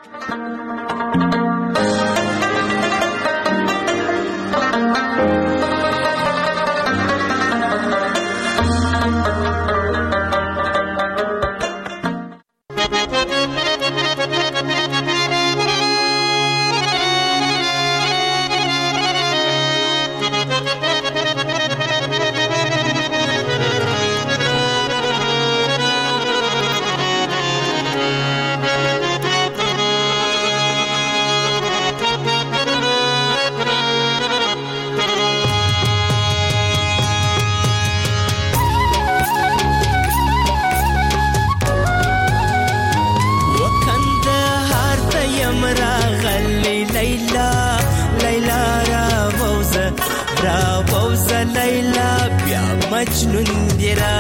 مجنون دیرا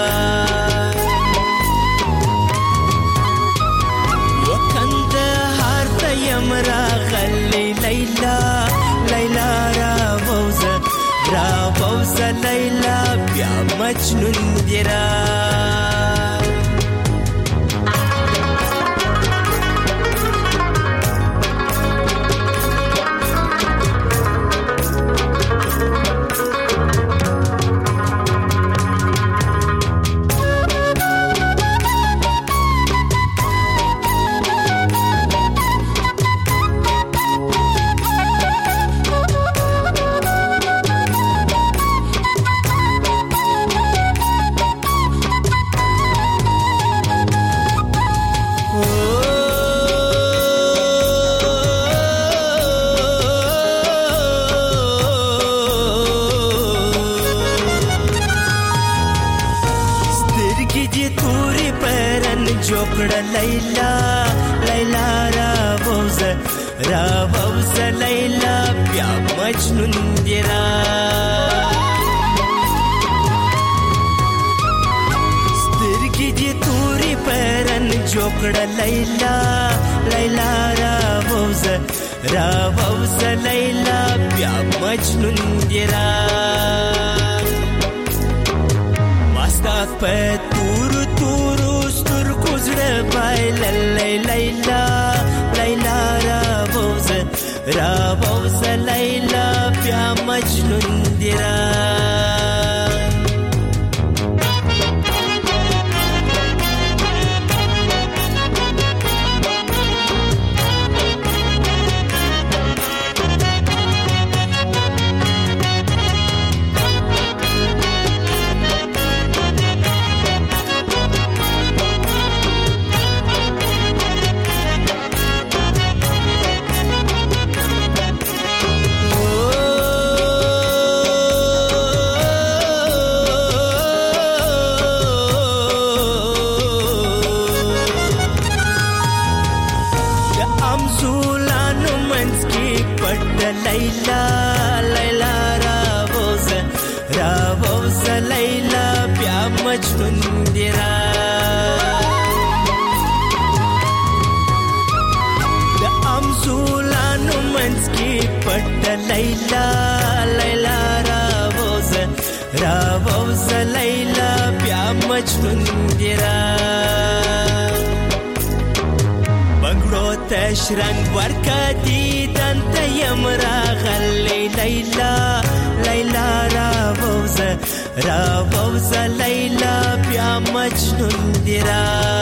وکند هر تیم را غلی لیلا لیلا را بوز لیلا بیا مجنون دیرا لیلا لیلا را بوز لیلا بیا مجنون دیرا سترګې دې تورې پرن جوړ لیلا لیلا را بوز لیلا بیا مجنون دیرا مستا په تورو زړه بایل لیلا لیلا را بوز لیلا بیا مجنون دیرا لیلا لیلا را بوز لیلا بیا مجنون دیرا د امزولانو منځ کې پټ لیلا لیلا را بوز لیلا بیا مجنون دیرا بنگړو تشرنګ ورکا دیدن ته یم راغلی لیلا لیلا راووزه لیلا بیا مجنون دی را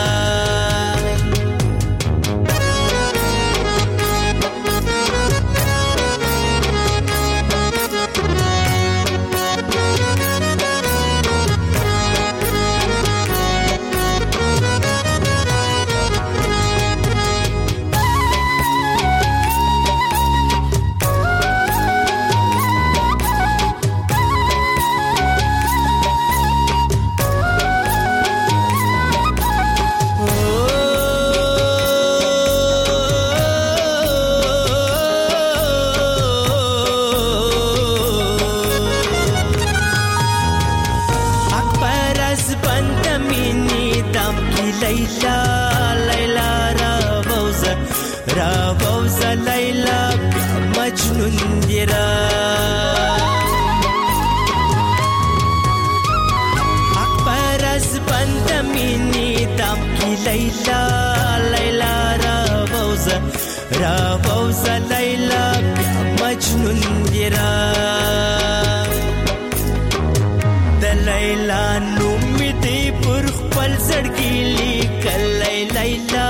راووزه لیلا مجنون دی را اکبر از بند مینی دم کی لیلا لیلا راووزه لیلا مجنون دی را د لیلا نوم دی پر خپل زړګي لیکل لیلا